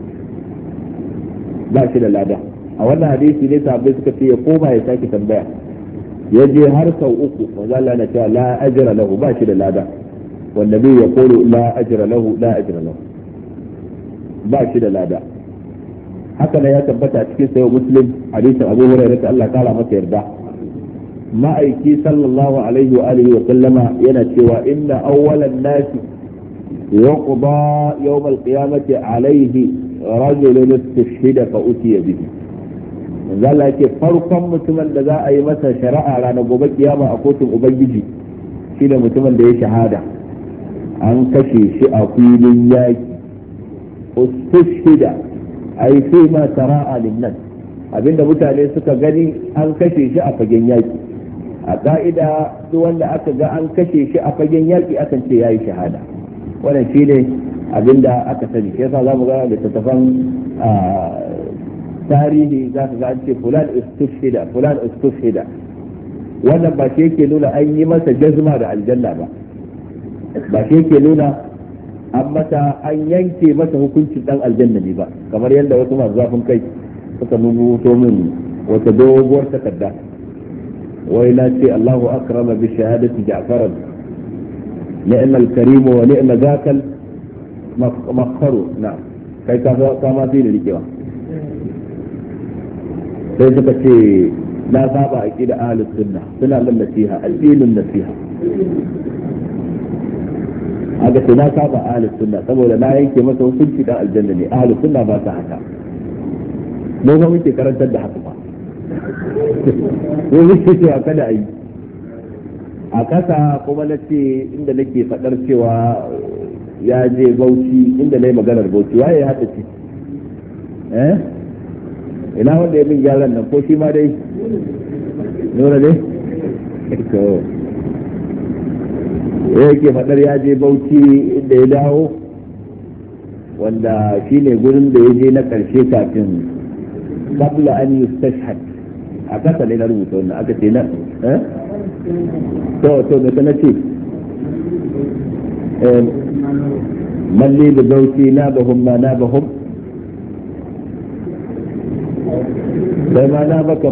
ba shi da lada. A wannan hadisi ne sahabbai suka ce ya koma ya sake tambaya, ya je har sau uku manzo Allah na cewa la ajra lahu ba shi da lada, wanda bai ya kulu la ajra lahu la ajra lahu ba shi da lada. haka ne ya tabbata cikin sayo muslim hadisin Abu Hurairah ta Allah kara masa yarda, ma'aiki sallallahu alaihi wa alihi wa sallama yana cewa inna awwalan nasi yuqda yawm al-qiyamati alaihi rajulun istashhada fa utiya bihi. manzo Allah yake farkon mutumin da za a yi masa shari'a ranar gobe kiyama a kotun ubangiji shine mutumin da ya shahada, an kashe shi a filin yaki. Istashhada ai fi ma tara'a linnas, abinda mutane suka gani an kashe shi a fagen yaki. A ka'ida duk wanda aka ga an kashe shi a fagen yaki akan ce yayi shahada. Wannan shine abinda aka sani. Shi yasa zamu ga littattafan tarihi za ka ga an ce fulan istushhida fulan istushhida. Wannan ba shi yake nuna an yi masa jazma da aljanna ba shi yake nuna an yanke masa hukuncin dan aljanna ne ba, kamar yadda wasu masu zafin kai suka rubuto min wata doguwar takarda wai na ce Allahu akrama bi shahadati Ja'faran ni'ma al-karim wa ni'ma zakal makharu. na kai ka ma fi rikewa, sai suka ce na saba aqida ahlus sunna, suna nan nasiha addinin nasiha. aga ce na saba ahlus sunna saboda na yanke masa hukunci dan aljanna ne. ahlus sunna ba ta haka, mu ba muke karantar da haka ba. ko muke cewa kada ayi a kasa, kuma na ce inda nake fadar cewa ya je Bauchi, inda nayi maganar Bauchi waye ya hada ci ina wanda ya bin gyaran nan, ko shi ma dai nuna ne yake fadar ya je Bauchi inda ya dawo, wanda shine gurin da ya je na karshe kafin qabla an yustashhad. a kasa ne na rubuta wannan, aka ce na to me kana ce malli da Bauchi na bahum ma na bahum sai ma na baka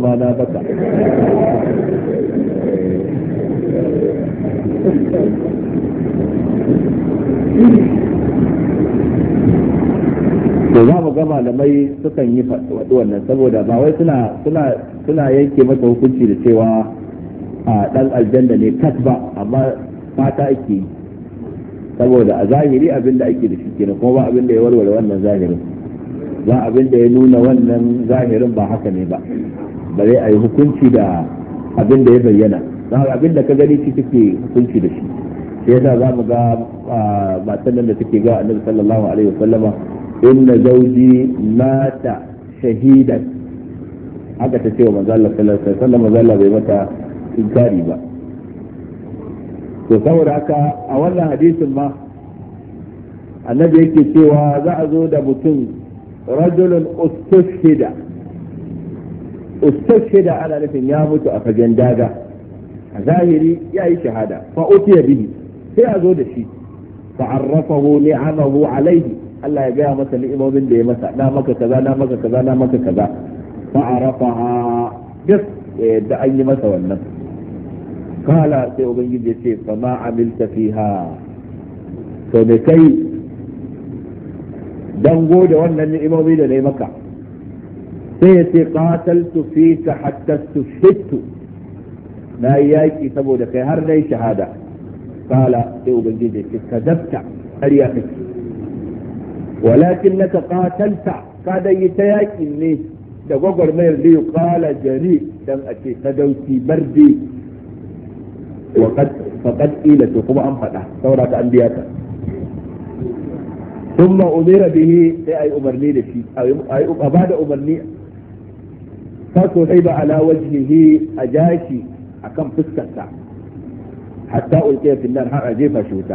to za mu ga malamai sukan yi faɗi wannan, saboda ba wai suna yanke masa hukunci da cewa a ɗan aljanna ne kat ba, amma fata ake yi, saboda a zahiri abin da ake da shi kenan, kuma ba abin da ya warware wannan zahirin, ba abin da ya nuna wannan zahirin ba haka ne ba, bare a yi hukunci da abin da ya bayyana. don abin da ka gani shi kake hukunci da shi. sai yasa za mu ga matan nan da take ga annabi sallallahu alaihi wasallama, inna zawji mata shahidan, haka ta ce wa manzo Allah sallallahu alaihi wasallam, manzo Allah bai mata inkari ba. to saboda haka a wannan hadisin ma annabi yake cewa za a zo da mutum rajulun ustushhida ana nufin ya mutu a fagen daga, a zahiri ya yi shahada, fa utiya bihi, sai a zo da shi fa arrafahu ni'amahu alaihi, Allah ya gaya masa ni'imomin da ya masa, na maka kaza na maka kaza na maka kaza, fa arafaha duk da an yi masa wannan. kala sai ubangiji ya ce fa ma amilta fiha, to da kai dango da wannan ni'imomi da nayi maka, sai ya ce qataltu fika hatta tushhidtu, na yi yaki saboda kai har nayi shahada. kala sai ubangiji ya ce kadabta, ƙarya kake, walakinnaka qatalta, ka dai yi ta yakin ne da gwagwarmayar da ya kala jari dan a ce sadauki bardi, wa faqad ila, to kuma an faɗa saboda ka an biya ta. ثم أمر به أي أمرني لشيء أي أباد أمرني فصحب على وجهه أجاشي أكم فسكتا حتى ألقي في النار حق أجيب شوتا.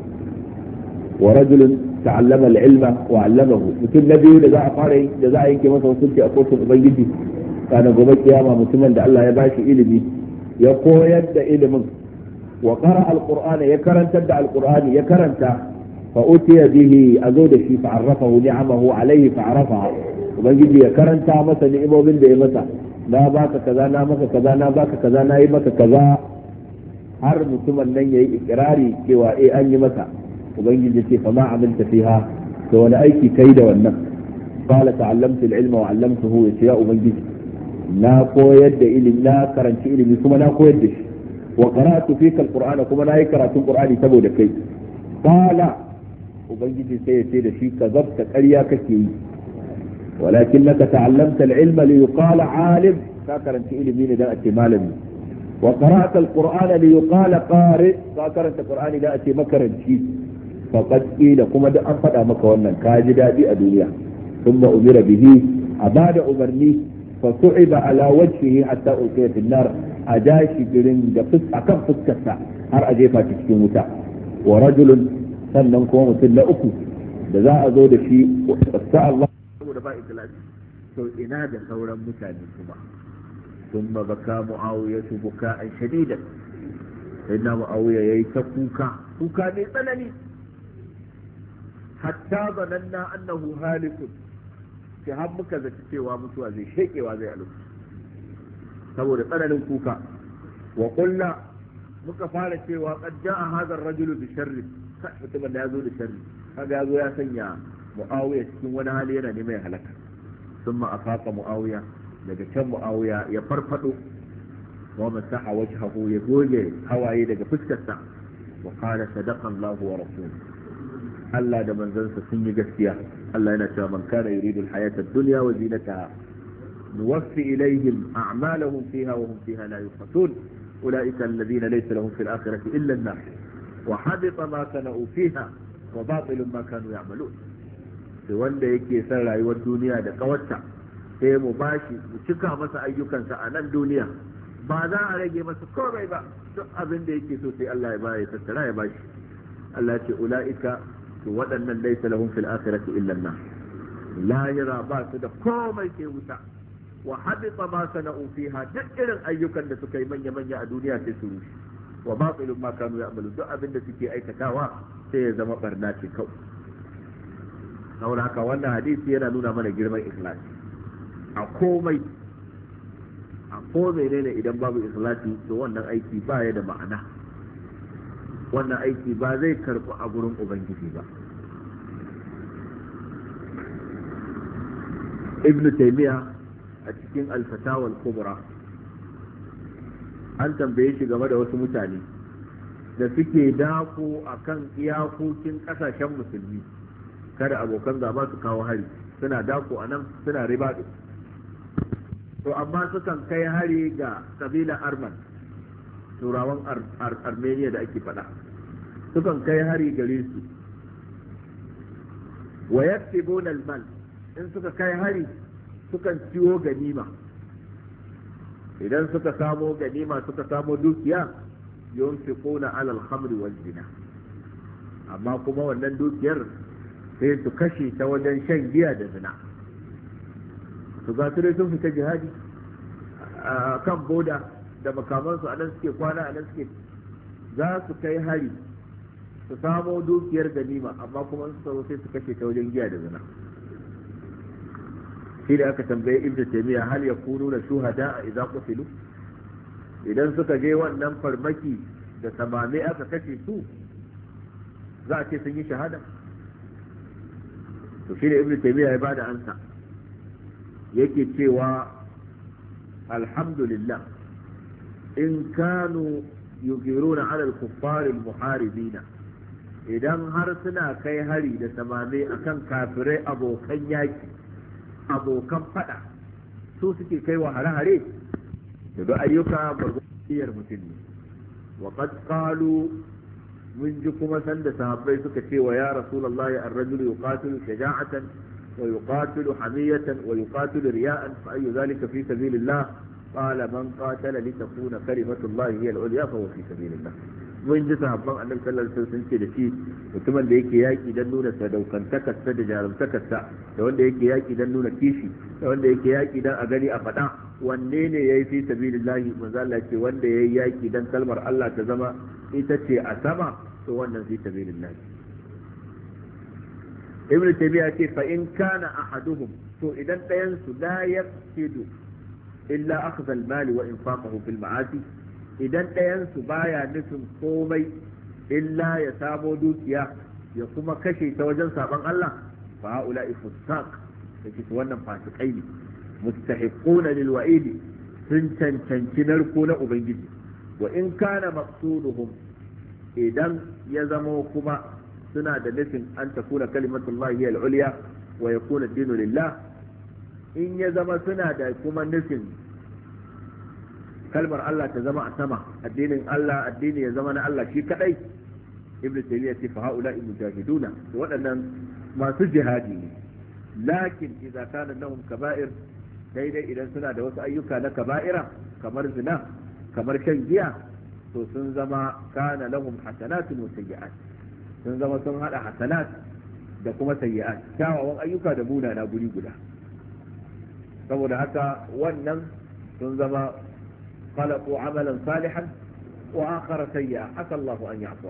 ورجل تعلم العلم وعلمه، مثل نبي لذا أقاري لذا ينكي مثلا وصلت أقوص أبيدي، كان قبل قيامة مثلا دا الله يباشي إلمي يقول يد إلم، وقرأ القرآن يكرن تدع القرآن يكرن فأتي به أزود شيء فعرفه نعمه عليه فعرفها وبنجي يكرنتا مثلا نعمه من ده مثلا na baka kaza na maka kaza na baka kaza na yi maka kaza har mutumin nan yayi ikrari cewa an yi maka ubangiji ce fa ma amilta fiha to wani aiki kai da wannan qala ta'allamtu al-ilma wa 'allamtuhu ya ubangiji na koyar da ilimi na karanci ilimi kuma na koyar da shi wa qara'tu fika al-qur'ana kuma na yi karatun qur'ani saboda kai qala ubangiji sai ya ce da shi kazabta ƙarya kake yi ولكنك تعلمت العلم ليقال عالم فكرنت إلمين لا أتي مالمي وقرأت القرآن ليقال قارئ فكرنت القرآن لا أتي مكرنشي فقد قيل كما دا أنفد مكونا كاجدا بي الدنيا ثم أمر به أباد أمرني فصعب على وجهه حتى ألقي في النار أجاشي برين أكم فسكتا هر أجيفا تشكيمتا ورجل سننكم مثل أكو دا أزود شيء وسأل الله da ba ikhlasi to ina da sauran mutane kuma thumma baka muawiya buka'an shadidan inna muawiya yayi ta kuka ne tsanani hatta zananna annahu halikun sai har muka zaci cewa mutuwa zai shekewa zai alu saboda tsananin kuka wa qulna muka fara cewa qad ja'a hadha ar-rajulu bi sharri mutumin da yazo da sharri kaga yazo ya sanya mu'awiya cikin wani hali yana ne mai halaka sun ma'afaka mu'awiya daga can mu'awiya ya farfado wa masaha wajhahu ya goge hawaye daga fuskarsa wa qala sadaqa Allahu wa rasuluhu Allah da manzansa sun yi gaskiya Allah yana cewa man kana yuridu al-hayata ad-dunya wa zinataha nuwaffi ilayhim a'malahum fiha wa hum fiha la yuqatun ulaika alladhina laysa lahum fil akhirati illa an-nar wa habita ma sana'u fiha wa batilun ma kanu ya'malun da wanda yake son rayuwar duniya da kawarta sai mu bashi mu cika masa ayyukansa a nan duniya ba za a rage masa komai ba duk abin da yake so sai Allah ya baya tattara ya bashi Allah ya ce ulaika to waɗannan laysa lahum fil akhirati illa an-nar lahira ba su da komai ke wuta wa habita ma sana'u fiha duk irin ayyukan da suka yi manya manya a duniya sai su rushe wa batilun ma kanu ya'malu duk abin da suke aikatawa sai ya zama barna ce kawai saboda haka wannan hadisi yana nuna mana girman ikhlasi a komai a komai ne idan babu ikhlasi to wannan aiki ba ya da ma'ana wannan aiki ba zai karɓi a gurin ubangiji ba ibn taymiya a cikin al-fatawa al-kubra an tambaye shi game da wasu mutane da suke dako akan iyakokin kasashen musulmi kada abokan gaba su kawo hari suna dako a nan suna ribaɗo to amma sukan kai hari ga kabila arman turawan armenia da ake faɗa sukan kai hari gare su wa yaktibuna al-mal in suka kai hari sukan ciwo ganima idan suka samo ganima suka samo dukiya yunfiquna ala al-khamri wal zina amma kuma wannan dukiyar sai su kashe ta wajen shan giya da zina su ga su dai sun fita jihadi a kan boda da makamansu a nan suke kwana a nan suke za su kai hari su samo dukiyar ganima amma kuma su tsaro sai su kashe ta wajen giya da zina shi da aka tambaye ibnu taymiya hal yakununa shuhada idza qutilu idan suka je wannan farmaki da samame aka kashe su za a ce sun yi shahada to shi da ibnu taymiya ya bada ansa yake cewa alhamdulillah in kanu yugiruna ala al-kuffar al-muharibina idan har suna kai hari da samame akan kafirai abokan yaki abokan fada su suke kai wa hare-hare da ayyuka bargwajiyar mutum ne wa qad qalu mun ji kuma sanda sahabbai suka ce wa ya rasulullahi ar-rajulu yuqatilu shaja'atan wa yuqatilu hamiyatan wa yuqatilu riya'an fa ayyu dhalika fi sabilillah qala man qatala li takuna kalimatullahi hiya al-ulya fa huwa fi sabilillah mun ji sahabban annabi sallallahu alaihi wasallam sun ce da shi mutumin da yake yaki dan nuna sadaukantakarsa da jarumtakarsa da wanda yake yaki dan nuna kishi da wanda yake yaki dan a gani a faɗa wanne ne yayi fi sabilillahi manzo Allah ce wanda yayi yaki dan kalmar Allah ta zama ita ce a sama to wannan fi sabilillahi ibnu taymiya ce fa in kana ahaduhum to idan ɗayan su la yaqsidu illa akhdha al-mali wa infaqahu fil ma'asi idan ɗayan su baya nufin komai illa ya samo dukiya ya kuma kashe ta wajen saban Allah fa haula'i fusaq yake wannan fasikai ne mustahiquna lil wa'idi sun cancanci narko na ubangiji wa in kana maqsuduhum idan ya zama kuma suna da nufin an takuna kalimatullahi hiya al-ulya wa yakuna ad-dinu lillah in ya zama suna da kuma nufin kalmar Allah ta zama a sama addinin Allah addini ya zama na Allah shi kadai ibnu taymiya ce fa haula'i mujahiduna waɗannan masu jihadi ne lakin idza kana lahum kaba'ir daidai idan suna da wasu ayyuka na kaba'ira kamar zina kamar shan giya to sun zama kana lahum hasanatun wa sayyi'at sun zama sun hada hasanat da kuma sayyi'at kyawawan ayyuka da munana guri guda saboda haka wannan sun zama khalaqu amalan salihan wa akhara sayyi'a asa Allahu an ya'fu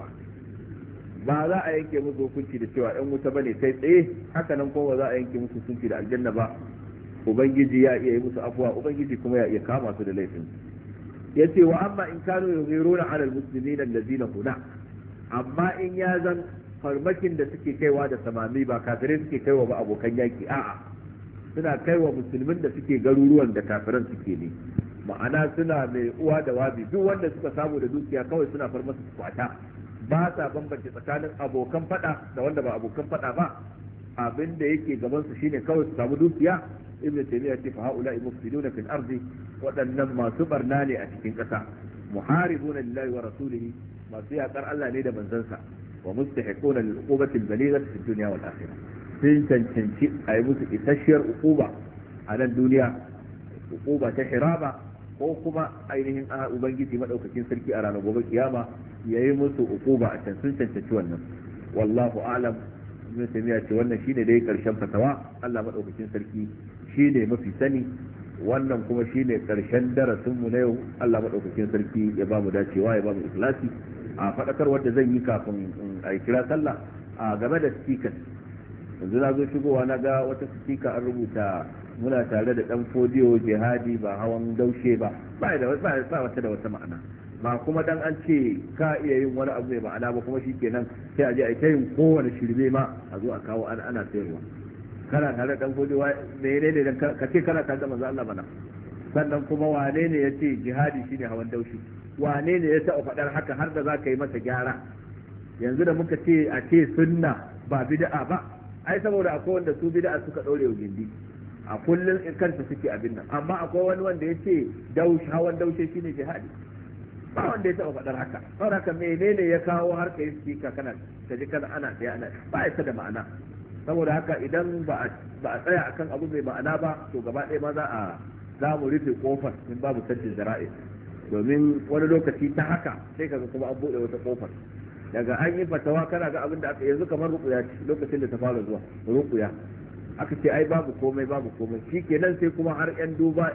ba za a yanke musu hukunci da cewa ɗan wuta bane kai tsaye haka nan ko ba za a yanke musu hukunci da aljanna ba ubangiji ya iya yi musu afuwa ubangiji kuma ya iya kama su da laifin yace wa amma in kanu yughiruna ala almuslimina allazina huna amma in ya zan farmakin da suke kaiwa da samami ba kafirai suke kaiwa ba abokan yaki a'a suna kaiwa musulmin da suke garuruwan da kafiran suke ne ma'ana suna mai uwa da wabi duk wanda suka samu da dukiya kawai suna far masa kwata ba sa bambance tsakanin abokan fada da wanda ba abokan fada ba abin da yake gaban su shine kawai su samu dukiya ibnu taymiya ce fa haula'i mufsiduna fil ardi waɗannan masu barna ne a cikin ƙasa muharibuna lillahi wa rasulihi masu yaƙar Allah ne da manzansa wa mustahiquna lil uqubati al balighati fid dunya wal akhirah sun cancanci a yi musu isasshiyar uquba a nan duniya uquba ta hiraba ko kuma ainihin ubangiji madaukakin sarki a ranar gobe kiyama yayi musu uquba a can sun cancanci wannan wallahu a'lam ibn taymiya ce wannan shine dai karshen fatawa Allah madaukakin sarki shine mafi sani wannan kuma shine karshen darasin mu na yau Allah madaukakin sarki ya ba mu dacewa ya ba mu ikhlasi a fadakar wanda zan yi kafin a kira sallah a game da speaker yanzu na zo shigowa na ga wata speaker an rubuta muna tare da dan fodiyo jihadi ba hawan daushe ba ba wata da wata ma'ana ba kuma dan an ce ka iya yin wani abu mai ma'ana ba kuma shikenan sai a je a ta yin kowane shirme ma a zo a kawo ana sayarwa kana tare da dan fodiyo menene ne ka ce kana tare da manzo Allah bana sannan kuma wane ne ya ce jihadi shine hawan daushe wane ne ya taɓa faɗar haka har da za ka yi masa gyara yanzu da muka ce a ce sunna ba bid'a ba ai saboda akwai wanda su bid'a suka ɗaure wa gindi a kullum in kanta suke abin nan amma akwai wani wanda ya ce hawan daushe shine jihadi ba wanda ya taɓa faɗar haka saboda haka menene ya kawo har ka yi sika kana kaji kana ana ɗaya ana ba ya da ma'ana saboda haka idan ba a tsaya akan abu mai ma'ana ba to gaba ɗaya ma za mu rufe kofar in babu saddin zara'i domin wani lokaci ta haka sai kaga kuma an buɗe wata kofar daga an yi fatawa kana ga abin da aka yanzu kamar rukuya ce lokacin da ta fara zuwa rukuya aka ce ai babu komai shikenan sai kuma har yan duba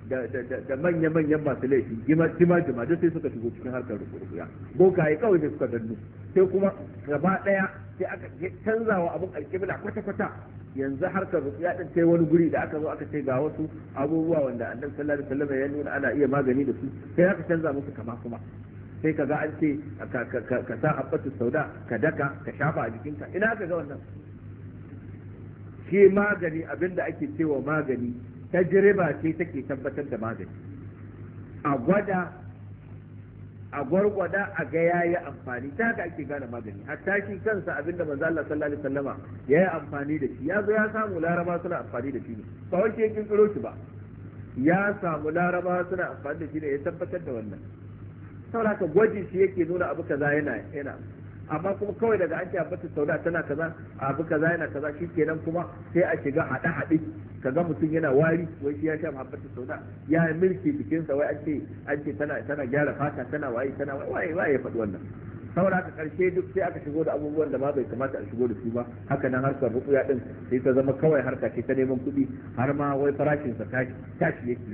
da manya-manyan masu laifi jima duk sai suka shigo cikin harkar rukuya bokaye kawai sai suka dannu sai kuma gaba daya sai aka canza wa abin alƙibla kwata-kwata yanzu harkar rukuya din sai wani guri da aka zo aka ce ga wasu abubuwa wanda annabi sallallahu alaihi wasallam ya nuna ana iya magani da su sai aka canza musu kama kuma sai ka ga an ce ka sa habbatu sauda ka daka ka shafa a jikinka ina ka ga wannan shi magani abinda ake cewa magani tajriba ce take tabbatar da magani a gwada a gwargwada a ga yayi amfani ta haka ake gane magani hatta shi kansa abinda manzo Allah sallallahu alaihi wasallama yayi amfani da shi ya zo ya samu laraba suna amfani da shi ne ba wai shi yake kiro shi ba ya samu laraba suna amfani da shi ne ya tabbatar da wannan saboda haka gwaji shi yake nuna abu kaza yana amma kuma kawai daga an ce abbatu sauda tana kaza abu kaza yana kaza shikenan kuma sai a shiga hade kaga mutum yana wari wai shi ya sha abbatu sauda ya milki jikinsa wai an ce tana gyara fata tana waye ya faɗi wannan saboda haka karshe duk sai aka shigo da abubuwan da ma bai kamata a shigo da su ba haka nan harkar rukuya din sai ta zama kawai harka ce ta neman kuɗi har ma wai farashin sa tashi yake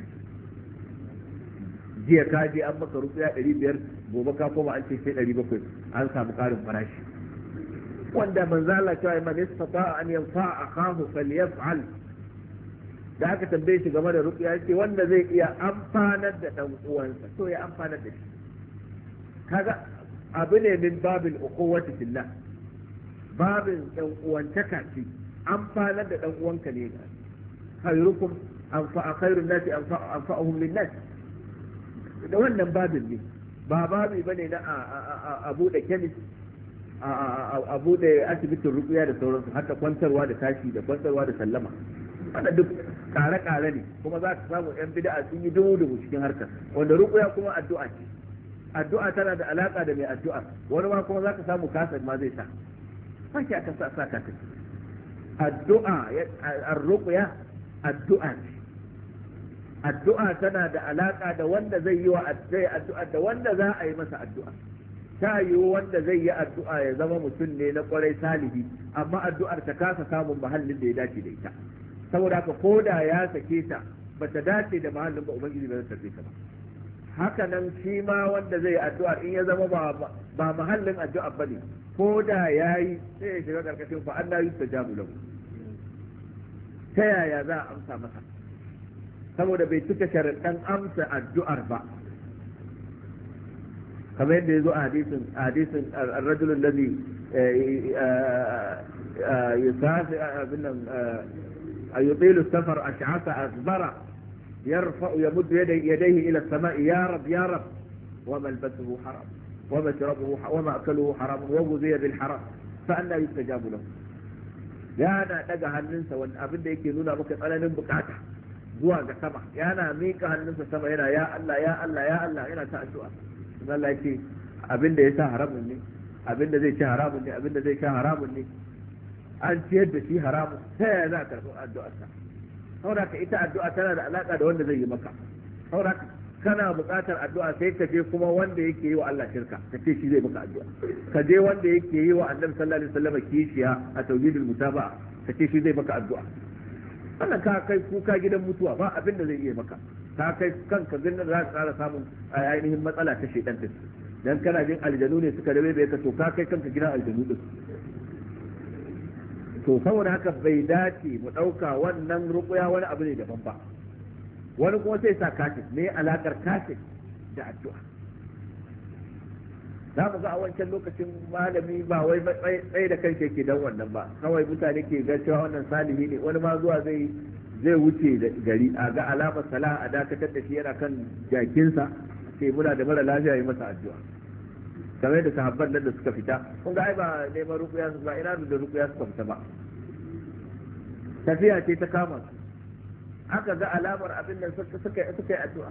jiya ka je an maka rukuya 500 gobe ka koma an ce sai 700 an samu karin farashi wanda manzo Allah cewa man istata'a an yanfa'a akahu falyaf'al. Da aka tambaye shi game da ruqya yace wanda zai iya amfanar da dan uwansa to ya amfanar da shi. Kaga abu ne min babil uquwwati fillah, babin dan uwantaka ce, amfanar da dan uwanka ne. Khairukum anfa'a khairun nasi anfa'uhum lin-nas. Da wannan babin ne, ba babi bane na a bude kemis, a bude asibitin ruqya da sauransu, haka kwantarwa da tashi da kwantarwa da sallama. Wannan duk kare-kare ne, kuma za ka samu yan bid'a sun yi dumu cikin harkar, wanda ruqya kuma addu'a ce. Addu'a tana da alaka da mai addu'a, wani ma kuma za ka samu kasar ma zai sa sake aka sa ka ta addu'a. ar-ruqya addu'a ce. Addu'a tana da alaka da wanda zai yi wa addu'a da wanda za a yi masa addu'a. Ta yi wanda zai yi addu'a ya zama mutum ne na kwarai salihi, amma addu'ar ta kasa samun mahallin da ya dace da ita, saboda haka ko da ya sake ta ba ta dace da mahallin ba, ubangiji ba zai tarbe ta ba. Haka nan shi ma wanda zai yi addu'a in ya zama ba mahallin addu'a ba ne, ko da ya yi sai ya shiga karkashin fa Allah yustajabu lahu. Ta yaya za a amsa masa? Saboda bai cika sharaɗin amsa addu'ar ba, kamar yadda ya zo a hadisin ar-rajul alladhi yusafi yutilu safar ash'asa asbara yarfa yamuddu yadayhi ila as-sama'i ya rab ya rab wa malbasuhu haram wa mashrabuhu wa ma'kaluhu haram wa ghudhiya bil haram fa anna yustajabu lahu. yana daga hannunsa wani abin da yake nuna maka tsananin bukata zuwa ga sama, yana mika hannunsa sama yana ya Allah ya Allah ya Allah, yana ta addu'a. Allah yake abin da ya sa haramun ne, abin da zai ci haramun ne, abin da zai sha haramun ne, an ciyar da shi haramun, ta yaya za a karɓi addu'arsa? Saboda ka ita addu'a tana da alaƙa da wanda zai yi maka. Saboda kana buƙatar addu'a sai ka je kuma wanda yake yi wa Allah shirka, ka ce shi zai maka addu'a. Ka je wanda yake yi wa Annabi sallallahu alaihi wasallam kishiya a tauhidul mutaba'a, ka ce shi zai maka addu'a. Wannan ka kai kuka gidan mutuwa, ba abin da zai iya maka. Ka kai kanka ganin za ka ƙara samun ainihin matsala ta shaidan din, dan kana jin aljanu ne suka rabe bai ka to ka kai kanka gidan aljanu din. To saboda haka bai dace mu ɗauka wannan ruƙuya wani abu ne daban ba. Wani kuma sai sa katin, me alakar katin da addu'a? Za mu ga a wancan lokacin malami ba wai tsaye da kanshi yake dan wannan ba, kawai mutane ke ga cewa wannan salihi ne, wani ma zuwa zai wuce da gari a ga alamar sala a dakatar da shi yana kan jakinsa, sai muna da mara lafiya yi masa addu'a. Kamar da sahabban nan da suka fita, kun ga ai ba neman rukuya su ba, ina da rukuya suka fita ba, tafiya ce ta kama su, aka ga alamar abin da suka yi addu'a.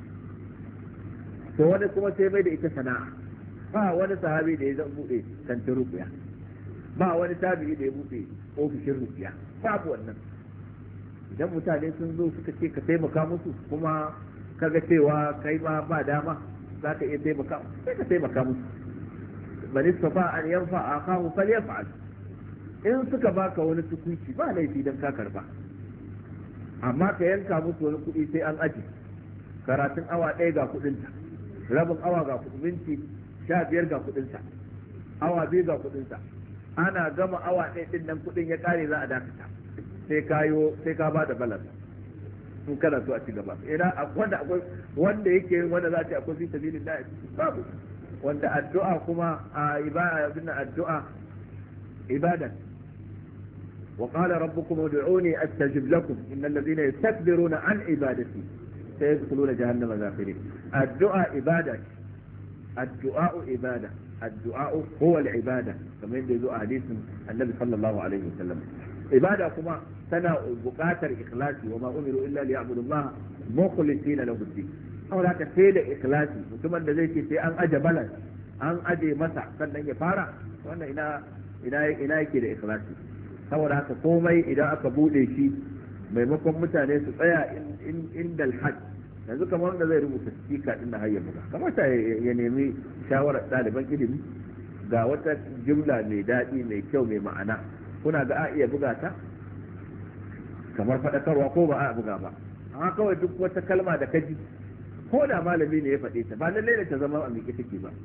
To wani kuma sai bai da ita sana'a, ba wani sahabi da ya zan buɗe kantin rukuya, ba wani tabi'i da ya buɗe ofishin rukuya, babu wannan. Idan mutane sun zo suka ce ka taimaka musu, kuma kaga cewa kai ma ba dama za ka iya taimaka, sai ka taimaka musu. Man istafa an yanfa akahu falyaf'al. In suka baka wani tukunci ba laifi dan ka karba, amma ka yanka musu wani kuɗi sai an aji. Karatun awa ɗaya ga kuɗinta, rabin awa ga kuɗin, minti 15 ga kuɗinta, awa 2 ga kuɗinta. Ana gama awa ɗaya ɗin nan kuɗin ya ƙare za a dakata. sai ka ba da balas in kana so a ci gaba. Wanda yake yin wanda za ta akwai fi sabilillah babu. Wanda addu'a kuma a addu'a ibada. wa qala rabbukum ud'uni astajib lakum innal ladhina yastakbiruna an ibadati sayadkhuluna jahannama zakhirin. Addu'a ibada, addu'a ibada, addu'a huwa al-ibada, kamar yadda yazo a hadisin annabi sallallahu alaihi wasallam. Ibada kuma tana buƙatar ikhlasi, wa ma umiru illa liya'budu Allah mukhlisina lahu ad-din. Saboda haka sai da ikhlasi, mutumin da zai ce sai an aje balan, an aje masa sannan ya fara, wannan ina yake da ikhlasi. Saboda haka komai idan aka bude shi, maimakon mutane su tsaya inda al-hajj, yanzu kamar wanda zai rubuta sika din da hayya buga, kamata ya nemi shawarar ɗaliban ilimi, ga wata jumla mai daɗi mai kyau mai ma'ana, kuna ga a iya buga ta kamar faɗakarwa ko ba a buga ba, amma kawai duk wata kalma da kaji ko da malami ne ya faɗe ta ba lallai da ta zama a miƙe take ba,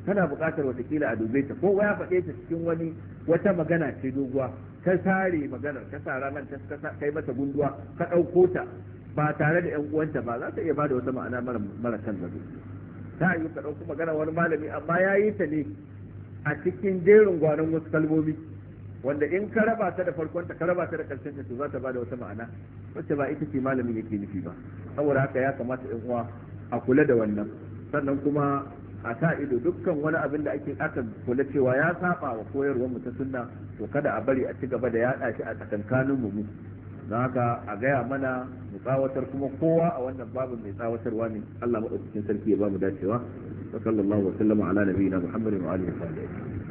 tana buƙatar watakila a dube ta ko ya faɗe ta cikin wata magana ce doguwa ka sare maganar ka sa ranar ka kai mata gunduwa ka ɗauko ta ba tare da ƴan uwanta ba za ta iya bada wata ma'ana mara kan gado. Ta yi ka ɗauko magana wani malami amma ya yi ta ne a cikin jerin gwanon wasu kalmomi wanda in ka raba ta da farkon ta ka raba ta da karshen ta to za ta bada wata ma'ana wacce ba ita ce malamin yake nufi ba. Saboda haka ya kamata ƴan uwa a kula da wannan, sannan kuma a sa ido dukkan wani abin da aka kula cewa ya saba wa koyarwar mu ta sunna to kada a bari a ci gaba da yaɗa shi a tsakankanin mu. Don haka a gaya mana mu tsawatar, kuma kowa a wannan babin mai tsawatarwa ne. Allah madaukakin sarki ya ba mu dacewa. wa sallallahu wa sallama ala nabiyina Muhammadin wa alihi wa sahbihi.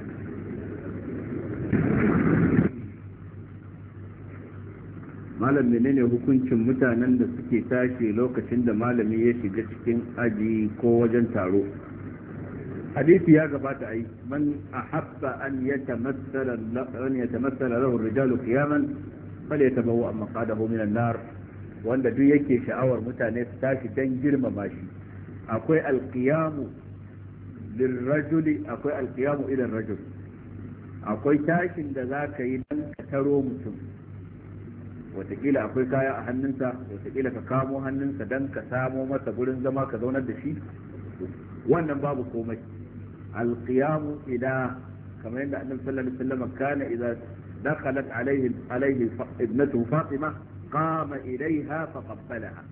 Malam, menene hukuncin mutanen da suke tashi lokacin da malami ya shiga cikin aji ko wajen taro? Hadisi ya gabata ai, man ahabba an yatamassala lahu ar-rijalu qiyaman falyatabawwa maqadahu min an-nar. Wanda duk yake sha'awar mutane su tashi dan girmama shi, akwai al-qiyamu lirrajuli, akwai al-qiyamu ila ar-rajul. Akwai tashin da zaka yi dan ka taro mutum, watakila akwai kaya a hannunsa, watakila ka kamo hannunsa dan ka samo masa gurin zama ka zaunar da shi, wannan babu komai. القيام إلى كما عند النبي صلى الله عليه وسلم كان إذا دخلت عليه ابنته فاطمة قام إليها فقبلها.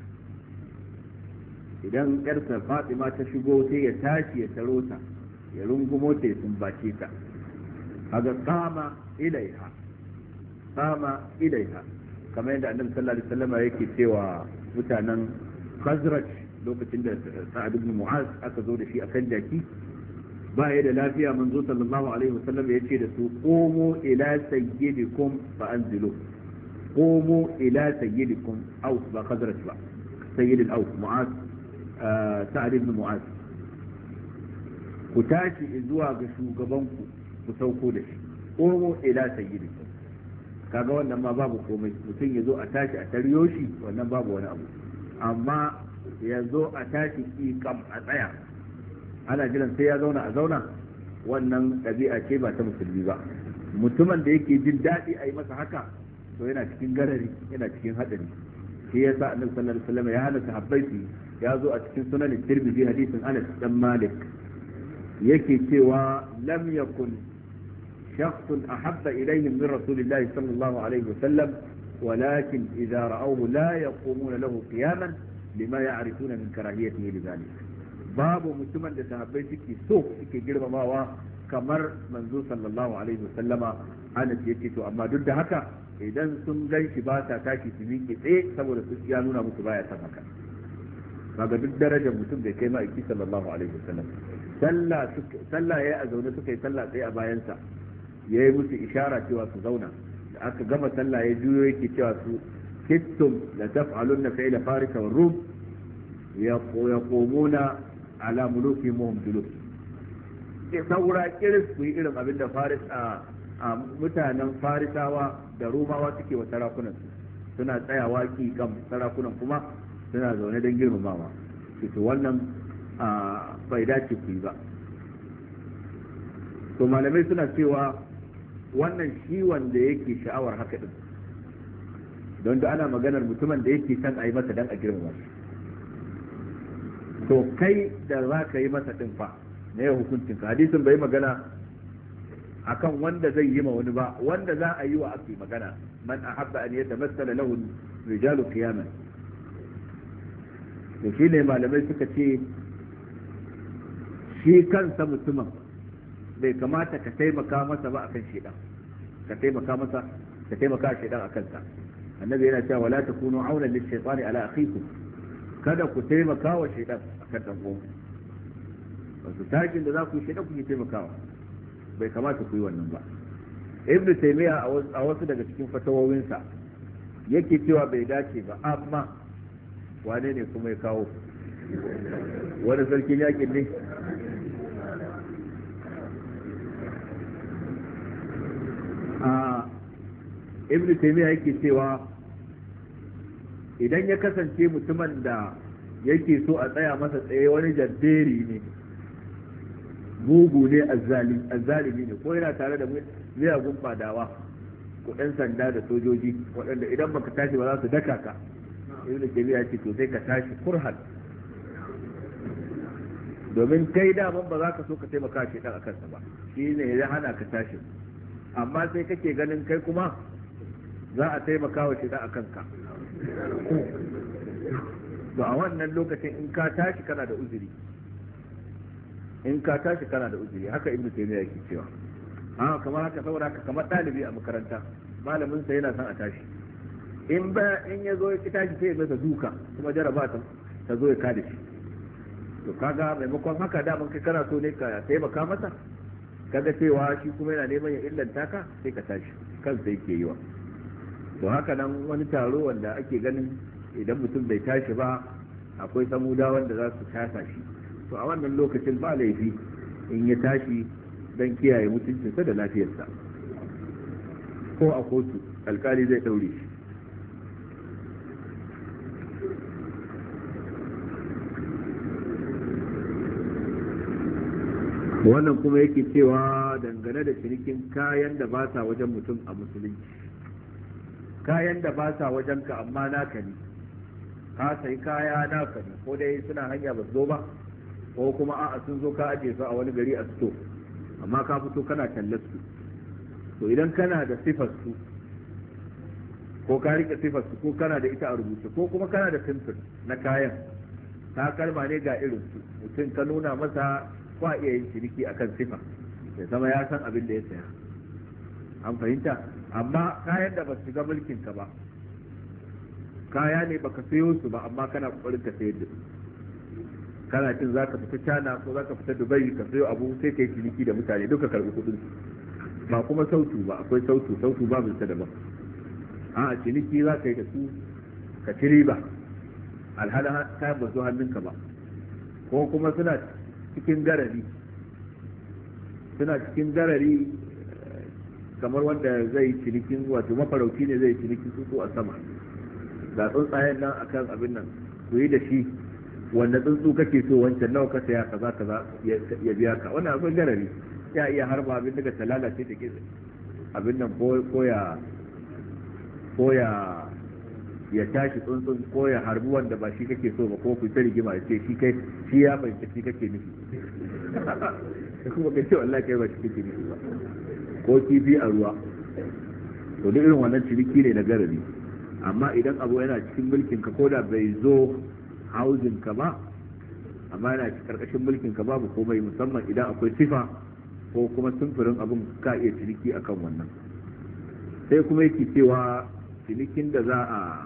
إذا كرت فاطمة تشبوتي يتاشي يتروتا يلنقموتي سنباتيتا، هذا قام إليها كما عند النبي صلى الله عليه وسلم يكي سوى متانا خزرج لوكتين سعد بن معاذ أكذو لشيء أكنجاكي ba ya da lafiya, manzo sallallahu alaihi wasallam ya ce da su qumu ila sayyidikum fa anzilu. Qumu ila sayyidikum, aus ba khazraj ba, sayyid al-aus mu'az, sa'ad ibn mu'az. Ku tashi zuwa ga shugabanku ku sauko da shi. Qumu ila sayyidikum, kaga wannan ma babu komai. Mutum ya zo a tashi a taryo shi, wannan babu wani abu. Amma ya zo a tashi kam a tsaya, ana jiran sai ya zauna a zauna, wannan ɗabi'a ce ba ta musulmi ba. Mutumin da yake jin daɗi a yi masa haka to yana cikin garari, yana cikin haɗari. Shi ya sa annabi sallallahu alaihi wasallam ya hana sahabbai su. Ya zo a cikin sunan Tirmidhi hadisin Anas dan Malik yake cewa lam yakun shakhsun ahabba ilayhim min rasulillahi sallallahu alaihi wasallam walakin idza ra'awhu la yaqumuna lahu qiyaman lima ya'rifuna min karahiyatihi lidhalik. Babu mutumin da sahabbai suke girmamawa kamar manzo sallallahu alaihi wasallama. Anas yake to amma duk da haka idan sun gan shi ba sa tashi su miƙe tsaye saboda su ya nuna musu baya san haka. Kaga duk darajar mutum bai kai ma'aiki sallallahu alaihi wasallam. Sallah yayi a zaune, suka yi sallah tsaye a bayansa, yayi musu ishara cewa su zauna. Da aka gama sallah ya juyo yake cewa su kittum la taf'alunna fi'la farisa wa rum yaqumuna ala muluki muhum julus. Saura kiris ku yi irin abin da a mutanen farisawa da rumawa suke wa sarakunan, suna tsayawa ki kan sarakunan kuma suna zaune don girmamawa. To wannan bai dace ku yi ba. To malamai suna cewa wannan shi wanda yake sha'awar haka din, don da ana maganar mutumin da yake son a yi masa dan a girmama shi. To kai da za ka yi masa ɗin fa na yau hukuncin ka. Hadisin bai magana akan wanda zai yi ma wani ba, wanda za a yi wa ake magana. Man ahabba an yatamassala lahu rijalu qiyaman. To shi ne malamai suka ce shi kansa mutumin bai kamata ka taimaka masa ba akan shedan, ka taimaka shedan akan sa. Annabi yana cewa wala takunu auna lish-shaytani ala akhikum, kada ku taimaka wa shaidan a kan ɗan'uwan. Wasu takin da za ku yi shaidan ku yi taimakawa, bai kamata ku yi wannan ba. Ibn Taymiyyah a wasu daga cikin fatawowinsa yake cewa bai dace ba, amma wane ne kuma ya kawo wani sarkin yakin ne? Ibn Taymiyyah yake cewa idan ya kasance mutumin da yake so a tsaya masa tsaye wani jadderi ne mugu ne azzalimi ne ko yana tare da miyagun fadawa ko ɗan sanda da sojoji waɗanda idan baka tashi ba za su daka ka ibnu taymiya ce to sai ka tashi kurhan domin kai daman ba za ka so ka taimaka shi dan akan sa ba shi ne ya hana ka tashi amma sai kake ganin kai kuma za a taimaka wa shi dan akan ka to a wannan lokacin in ka tashi kana da uzuri haka ibnu taymiya yake cewa kamar haka saboda haka kamar ɗalibi a makaranta malamin sa yana son a tashi in ya zo ya tashi sai ya masa duka kuma jaraba ta zo ya kada shi to kaga maimakon haka daman kai kana so ne ka taimaka masa kaga cewa shi kuma yana neman ya illanta ka sai ka tashi kansa yake yi wa to haka nan wani taro wanda ake ganin idan mutum bai tashi ba akwai samuda wanda za su tasa shi to a wannan lokacin ba laifi in ya tashi don kiyaye mutuncinsa da lafiyarsa ko a kotu alkali zai daure shi wannan kuma yake cewa dangane da cinikin kayan da ba sa wajen mutum a musulunci kayan da ba sa wajen ka amma naka ne ka sai kaya naka ne ko dai suna hanya ba zo ba ko kuma a'a sun zo ka aje su a wani gari a sto amma ka fito kana tallar su to idan kana da sifar su ko ka rike sifar su ko kana da ita a rubuce ko kuma kana da simfir na kayan ta kalma ne ga irin su mutum ka nuna masa kwa iya yin ciniki akan sifa ya zama ya san abin da ya saya an fahimta amma kayan da ba su shiga mulkin ka ba kaya ne baka sayo su ba amma kana kokarin ka sayar da su kana cin zaka fita China ko zaka fita Dubai ka sayo abu sai kai ciniki da mutane duka karbi kudin ba kuma sautu ba akwai sautu babu sa daban a ciniki zaka yi da su ka ci riba alhala kayan ba zo hannunka ba ko kuma suna cikin garari kamar wanda zai cinikin wato mafarauci ne zai cinikin tsuntsu a sama ga tsuntsayen nan akan abin nan ku yi da shi wanda tsuntsu kake so wancan nawa ka saya kaza ya biya ka wannan akwai garari ya iya harba abin daga ta lalace ta ke abin nan ko ya tashi tsuntsun ko ya harbi wanda ba shi kake so ba ko ku ta rigima ya ce shi ya fahimta shi kake nufi kuma ka ce wallahi kai ba shi kake nufi ba ko kifi a ruwa to duk irin wannan ciniki ne na garari amma idan abu yana cikin mulkin ka ko da bai zo hauzin ka ba amma yana cikin karkashin mulkin ka babu komai musamman idan akwai sifa ko kuma sumfurin abun ka iya ciniki akan wannan sai kuma yake cewa cinikin da za a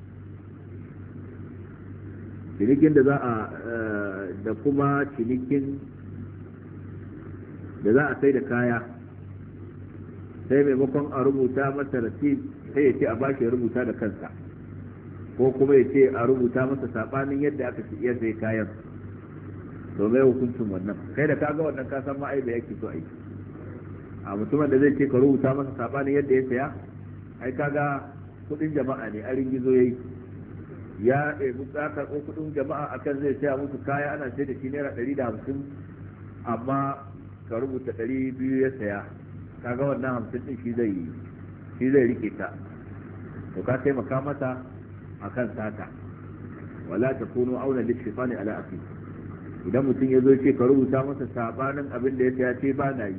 da kuma cinikin da za a sai da kaya sai maimakon a rubuta masa rasid sai ya ce a bashi ya rubuta da kansa ko kuma ya ce a rubuta masa sabanin yadda aka ci iya sai kayan to mai hukuncin wannan kai da kaga wannan ka san ma'ai da yake so aiki a mutumin da zai ce ka rubuta masa sabanin yadda ya saya ai kaga kudin jama'a ne arin gizo yayi ya ɗebi tsakar ko kudin jama'a akan zai saya musu kaya ana sai da shi naira 150 amma ka rubuta 200 ya saya kaga wannan 50 din shi zai rike ta to ka taimaka mata akan sata wala takunu auna lishfani ala akhi idan mutum ya zo ce ka rubuta masa sabanin abin da ya saya ce ba na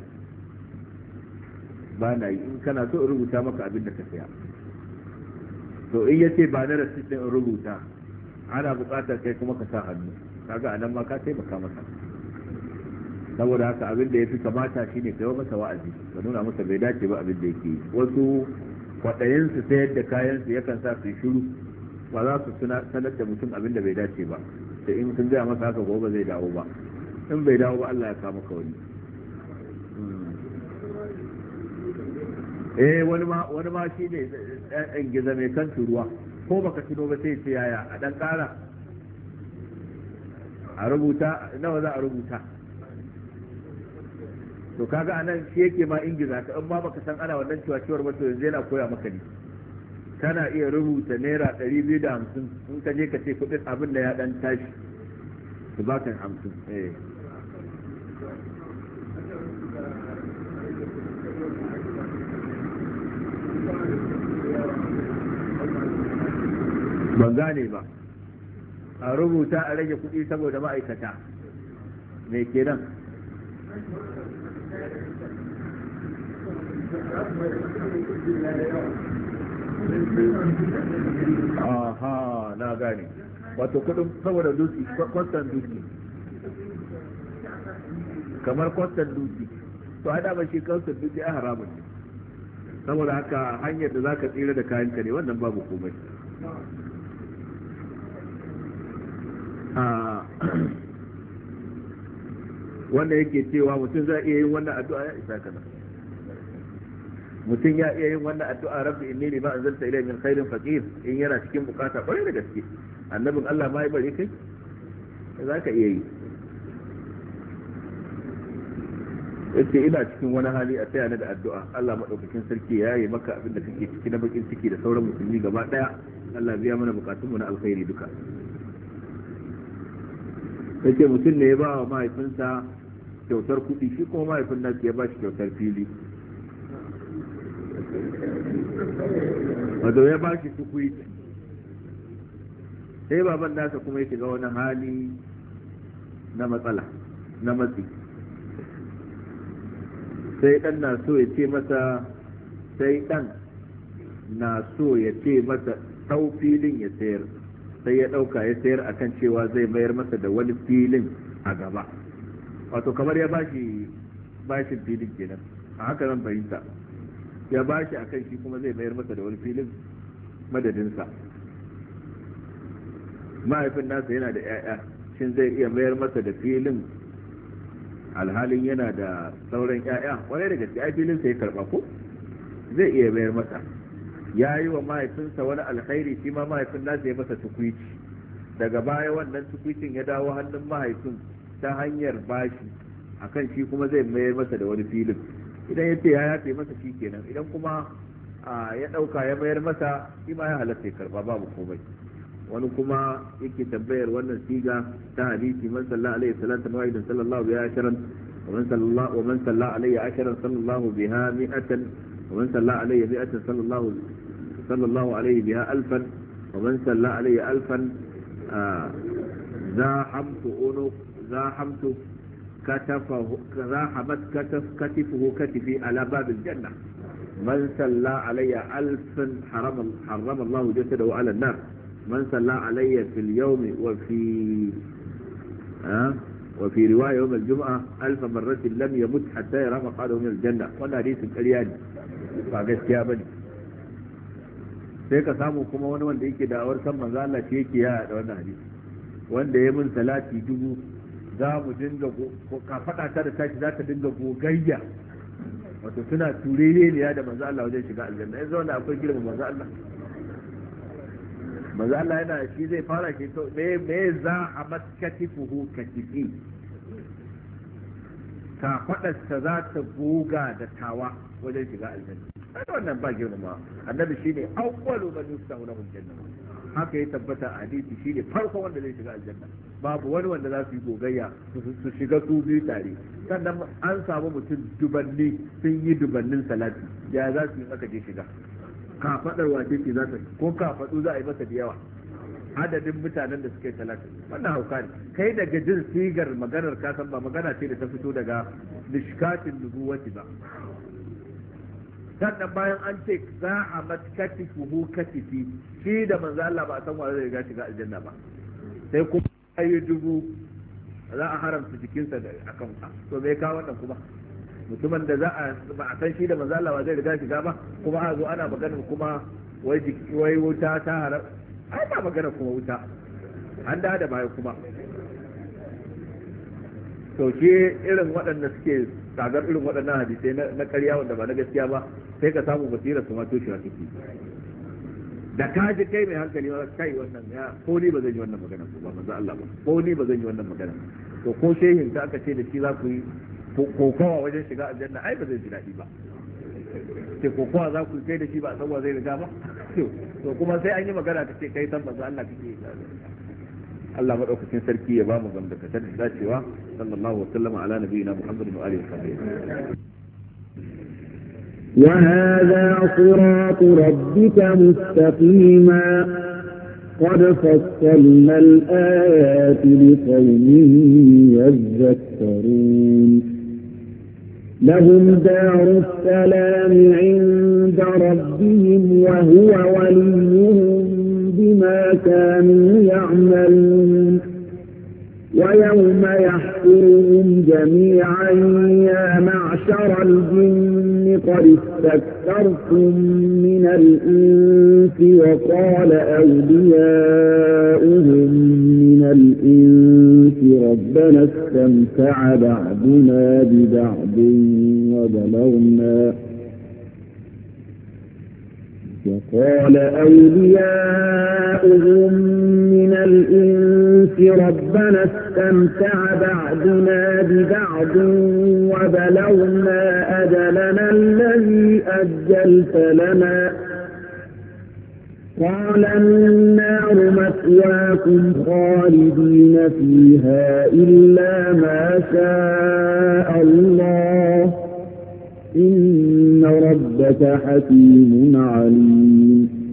yi in kana so in rubuta maka abin da ka saya to in yace ba na rasit din rubuta ana buƙatar kai kuma ka sa hannu kaga anan ma ka taimaka masa saboda haka abin da yafi kamata shine kai masa wa'azi ka nuna masa bai dace ba abin da yake yi wasu kwaɗayin su sayar da kayan su yakan sa su shiru ba za su sanar da mutum abin da bai dace ba da in sun gaya masa haka gobe zai dawo ba in bai dawo ba Allah ya kama ka wani wani ma shi ne ɗan giza mai kan ruwa ko baka tuno ba sai ce yaya a ɗan ƙara a rubuta nawa za a rubuta to kaga anan shi yake ma ingiza ka in ma baka san ana wannan ciwar ba to yanzu yana koya maka ne kana iya rubuta naira 250 in ka je ka ce kudin abin da ya dan tashi su baka 50 ban gane ba. A rubuta a rage kuɗi saboda ma'aikata me kenan? Aha, na gane. Wato kudin saboda duki, kwastan duki, kamar kwastan duki. To hada ba shi kwastan duki a haramun ne, saboda haka hanyar da zaka tsira da kayanka ne, wannan babu komai. Wanda yake cewa mutum zai iya yin wannan addu'a, ya isa kana. Mutum ya iya yin wannan addu'a, rabbi inni lima anzalta ilayya min khairin faqir, in yana cikin bukata kwarai da gaske. Annabin Allah ma ya bare kai, za ka iya yi. Yace ina cikin wani hali a taya ni da addu'a, Allah madaukakin sarki ya yi maka abin da kake ciki na bakin ciki da sauran musulmi gaba daya, Allah biya mana bukatunmu na alkhairi duka. Yace mutum ne ya ba wa mahaifinsa kyautar kuɗi, shi kuma mahaifin nasu ya ba shi kyautar fili, wato ya ba shi tukuyi. Sai baban nasa kuma ya shiga wani hali na matsala, na matsi. Sai ɗan na so ya ce masa, ɗau filin ya sayar. Sai ya ɗauka ya sayar akan cewa zai mayar masa da wani filin a gaba. Wato kamar ya bashi bashin filin kenan, a haka zan fahimta. Ya bashi akan shi kuma zai mayar masa da wani filin madadinsa. Mahaifin nasa yana da 'ya'ya, shin zai iya mayar masa da filin alhalin yana da sauran 'ya'ya? Wani da gaske ai filin sai ya karba ko zai iya mayar masa. Ya yi wa mahaifinsa wani alkhairi, shi ma mahaifin nasa ya masa tukwici. Daga baya wannan tukwicin ya dawo hannun mahaifin ta hanyar bashi, akan shi kuma zai mayar masa da wani filin. Idan ya ce ya yafe masa shi kenan, idan kuma ya ɗauka ya mayar masa, shi ma ya halatta ya karba, babu komai. Wani kuma yake tambayar wannan siga ta hadisi, man salla alaihi salatan wahidan sallallahu biha asharan wa man salla alaihi asharan sallallahu biha mi'atan wa man salla alaihi mi'atan sallallahu alaihi biha alfan wa man salla alaihi alfan zahamtu katifuhu katifi ala babil janna. man salla alaihi alfan harrama Allah jasadahu ala an-nar. من صلى علي في اليوم وفي رواية يوم الجمعة 1000 مرة لم يمت حتى يرى مقعده من الجنة. وانا حديث القرياني فاقسكيا بني. sai ka samu kuma wani wanda yake da'awar san manzo Allah shi yake ya da wannan hadisi, wanda ya mun salati 1000 za mu dinga ka fada ta da tashi za ta dinga gogayya, wato suna turere ne da manzo Allah wajen shiga aljanna. yanzu wanda akwai girman manzo Allah, manzo Allah yana shi zai fara shi to me za a matkatifuhu katifi, ka fadarsa za ta goga da tawa wajen shiga aljanna. ai wannan ba girma, annabi shine awwalu man yuftahu lahu aljanna, haka ya tabbata a hadisi, shine farko wanda zai shiga aljanna. babu wani wanda za su yi gogayya su shiga su biyu tare. sannan an samu mutum dubanni sun yi dubannin salati, ya za su yi aka je shiga? kafadar wace ce za ta, ko kafadu za a yi masa da yawa adadin mutanen da suka yi talatin? wannan hauka ne. kai daga jin sigar maganar kasan ba magana ce da ta fito daga mishkatin nubuwati ba. sannan bayan an ce za a matkatifuhu katifi, shi da manzo Allah ba a san wa zai riga shiga aljanna ba, sai kuma ayi 1000 za a haramta jikinsa da akan to bai kawo wannan kuma mutumin da za a ba a san shi da manzo Allah ba zai riga shiga ba, kuma a zo ana maganar kuma wai wuta ta haram. ai ba magana kuma wuta, an da baya kuma. to shi irin waɗanda suke tsagar irin waɗannan hadisai na ƙarya wanda ba na gaskiya ba, sai ka samu basira su ma toshewa take. da ka ji kai mai hankali ma kai wannan ya ko ni ba zan yi wannan magana ba manzo Allah ba, ko ni ba zan yi wannan magana. to ko shehin ta aka ce da shi za ku yi kokowa wajen shiga aljanna, ai ba zai ji daɗi ba. ce kokowa za ku kai da shi ba a san wa zai riga ba. to kuma sai an yi magana ta ce kai san manzo Allah kake. Allah madaukakin sarki ya ba mu gamdakatar da dacewa. sallallahu alaihi wa sallam ala nabiyina Muhammadin wa alihi wa sahbihi. وهذا صراط ربك مستقيما قد فصلنا الآيات لقوم يذكرون لهم دار السلام عند ربهم وهو وليهم بما كانوا يعملون ويوم يحشرهم جميعا يا معشر الجن قد استكثرتم من الإنس وقال أولياؤهم من الإنس ربنا استمتع بعضنا ببعض وقال أولياؤهم من الإنس ربنا استمتع بعضنا ببعض وبلغنا أجلنا الذي أجلت لنا قال النار مثواكم خالدين فيها إلا ما شاء الله إن ربك حكيم عليم